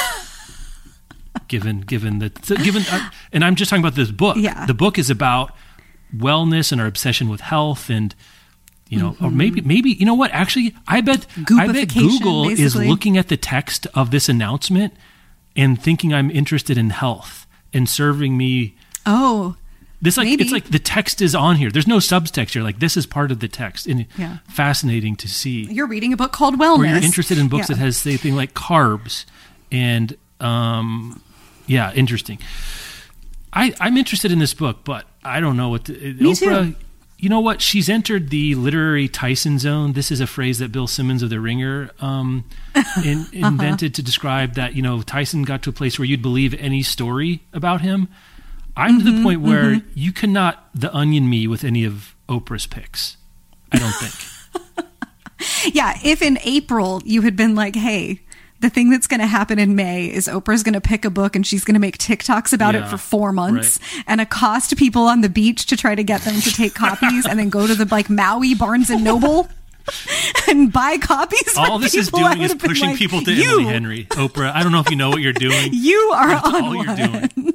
And I'm just talking about this book. Yeah. The book is about wellness and our obsession with health and or maybe you know what? Actually, I bet Google basically is looking at the text of this announcement and thinking I'm interested in health and serving me This Maybe. It's like the text is on here. There's no subtext. You're like, this is part of the text. And Yeah. fascinating to see. You're reading a book called Wellness. Where you're interested in books Yeah. that has something like carbs and interesting. I'm interested in this book, but I don't know what Oprah. Too. You know what? She's entered the literary Tyson zone. This is a phrase that Bill Simmons of The Ringer invented to describe that, Tyson got to a place where you'd believe any story about him. I'm to the point where you cannot The Onion me with any of Oprah's picks. I don't think. Yeah, if in April you had been like, hey, the thing that's going to happen in May is Oprah's going to pick a book and she's going to make TikToks about it for 4 months and accost people on the beach to try to get them to take copies and then go to the Maui Barnes and Noble and buy copies. All this is doing is pushing people to Emily Henry. Oprah, I don't know if you know what you're doing. You are That's on all one. you're doing.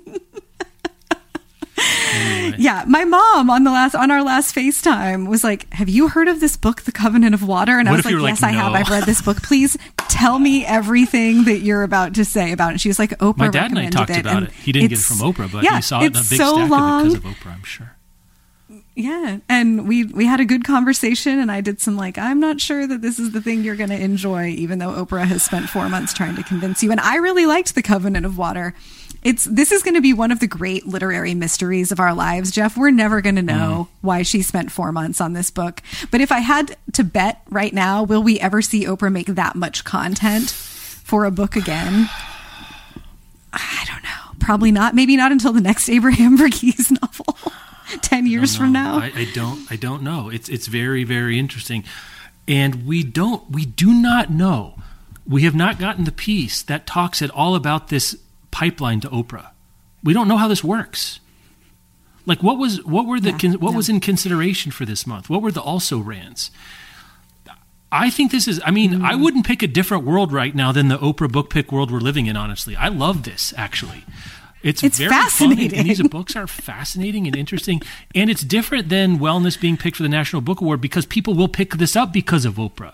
Anyway. Yeah, my mom on our last FaceTime was like, "Have you heard of this book, The Covenant of Water?" And I was like, "Yes, I have. I've read this book. Please tell me everything that you're about to say about it." She was like, "Oprah My dad and I talked about it. He didn't get it from Oprah, but he saw it in a big stack of it because of Oprah, I'm sure. Yeah, and we had a good conversation, and I did some I'm not sure that this is the thing you're going to enjoy, even though Oprah has spent 4 months trying to convince you. And I really liked The Covenant of Water. This is going to be one of the great literary mysteries of our lives, Jeff. We're never going to know why she spent 4 months on this book. But if I had to bet right now, will we ever see Oprah make that much content for a book again? I don't know. Probably not. Maybe not until the next Abraham Verghese novel. 10 years from now. I don't know. It's very, very interesting. And we do not know. We have not gotten the piece that talks at all about this pipeline to Oprah. We don't know how this works. What was in consideration for this month? What were the also rans? I think this is, I wouldn't pick a different world right now than the Oprah book pick world we're living in, honestly. I love this, actually. It's very fascinating. Fun, and these books are fascinating and interesting. And it's different than Wellness being picked for the National Book Award because people will pick this up because of Oprah.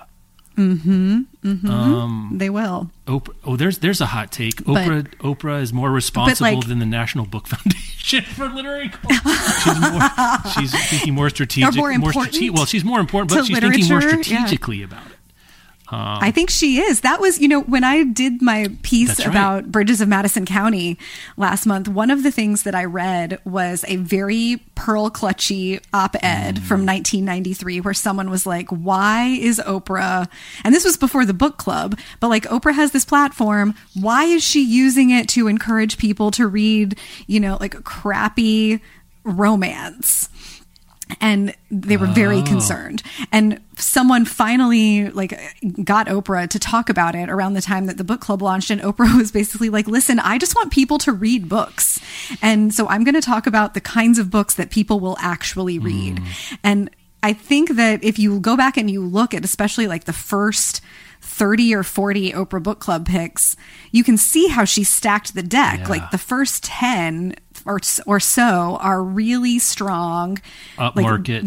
They will. Oprah, there's a hot take. Oprah is more responsible than the National Book Foundation for literary culture. She's thinking more strategic. Or more important. Well, she's more important, but she's thinking more strategically about it. I think she is. That was, when I did my piece about Bridges of Madison County last month, one of the things that I read was a very pearl clutchy op-ed from 1993 where someone was like, why is Oprah, and this was before the book club, but Oprah has this platform. Why is she using it to encourage people to read, crappy romance? And they were very concerned. And someone finally got Oprah to talk about it around the time that the book club launched. And Oprah was basically like, listen, I just want people to read books. And so I'm going to talk about the kinds of books that people will actually read. And I think that if you go back and you look at especially the first 30 or 40 Oprah book club picks, you can see how she stacked the deck. Yeah. The first 10 or so are really strong. Upmarket.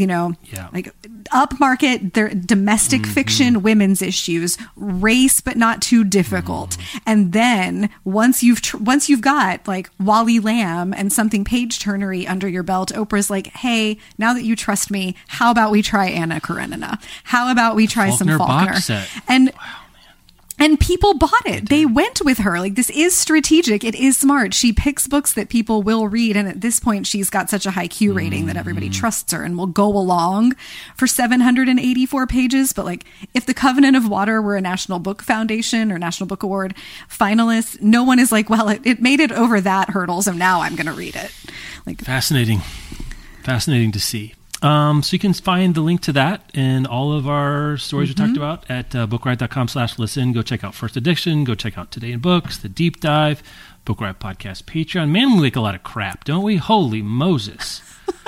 Upmarket, they're domestic fiction, women's issues, race, but not too difficult. And then once you've got Wally Lamb and something page turnery under your belt, Oprah's like, hey, now that you trust me, how about we try Anna Karenina? How about we try some Faulkner? Box set. And and people bought it. They went with her. This is strategic. It is smart. She picks books that people will read. And at this point, she's got such a high Q rating that everybody trusts her and will go along for 784 pages. But if the Covenant of Water were a National Book Foundation or National Book Award finalist, no one is like, well, it made it over that hurdle, so now I'm going to read it. Fascinating to see. So you can find the link to that and all of our stories we talked about at bookriot.com/listen. Go check out First Edition. Go check out Today in Books, The Deep Dive, Book Riot Podcast, Patreon. Man, we make a lot of crap, don't we? Holy Moses.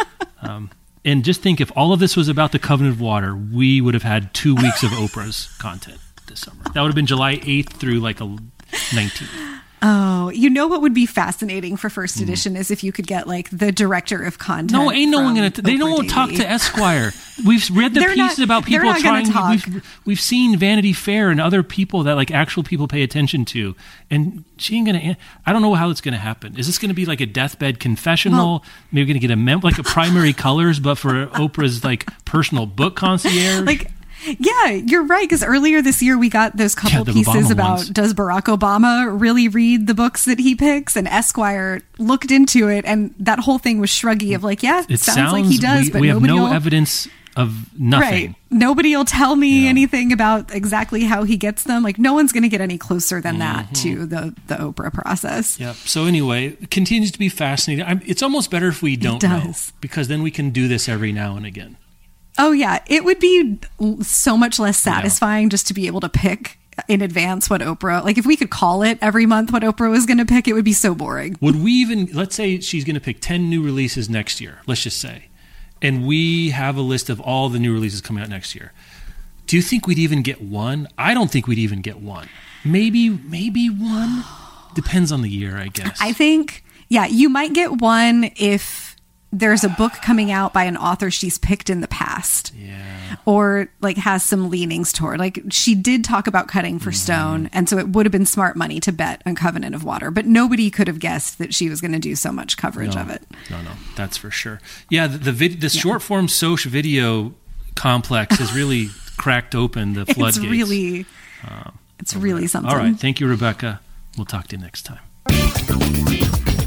And just think, if all of this was about the Covenant of Water, we would have had 2 weeks of Oprah's content this summer. That would have been July 8th through 19th. Oh, what would be fascinating for First Edition is if you could get the director of content. No, ain't no one gonna. They don't talk to Esquire. We've read the pieces about people trying. We've seen Vanity Fair and other people that like actual people pay attention to, and she ain't gonna. I don't know how it's gonna happen. Is this gonna be like a deathbed confessional? Maybe we're gonna get like a Primary Colors, but for Oprah's like personal book concierge. Like, yeah, you're right. Because earlier this year we got those couple pieces about does Barack Obama really read the books that he picks, and Esquire looked into it, and that whole thing was shruggy of like, yeah, it sounds like he does, but we have no evidence of nothing. Right. Nobody will tell me anything about exactly how he gets them. Like, no one's going to get any closer than that to the Oprah process. Yep. So anyway, it continues to be fascinating. It's almost better if we don't know, because then we can do this every now and again. Oh, yeah. It would be so much less satisfying just to be able to pick in advance what Oprah, like if we could call it every month what Oprah was going to pick, it would be so boring. Would we even, let's say she's going to pick 10 new releases next year, let's just say, and we have a list of all the new releases coming out next year. Do you think we'd even get one? I don't think we'd even get one. Maybe one. Depends on the year, I guess. I think, you might get one if there's a book coming out by an author she's picked in the past. Yeah. Or like has some leanings toward. Like she did talk about Cutting for Stone, and so it would have been smart money to bet on Covenant of Water, but nobody could have guessed that she was going to do so much coverage of it. No, that's for sure. Yeah, the short form social video complex has really cracked open the floodgates. It's really something. All right, thank you, Rebecca. We'll talk to you next time.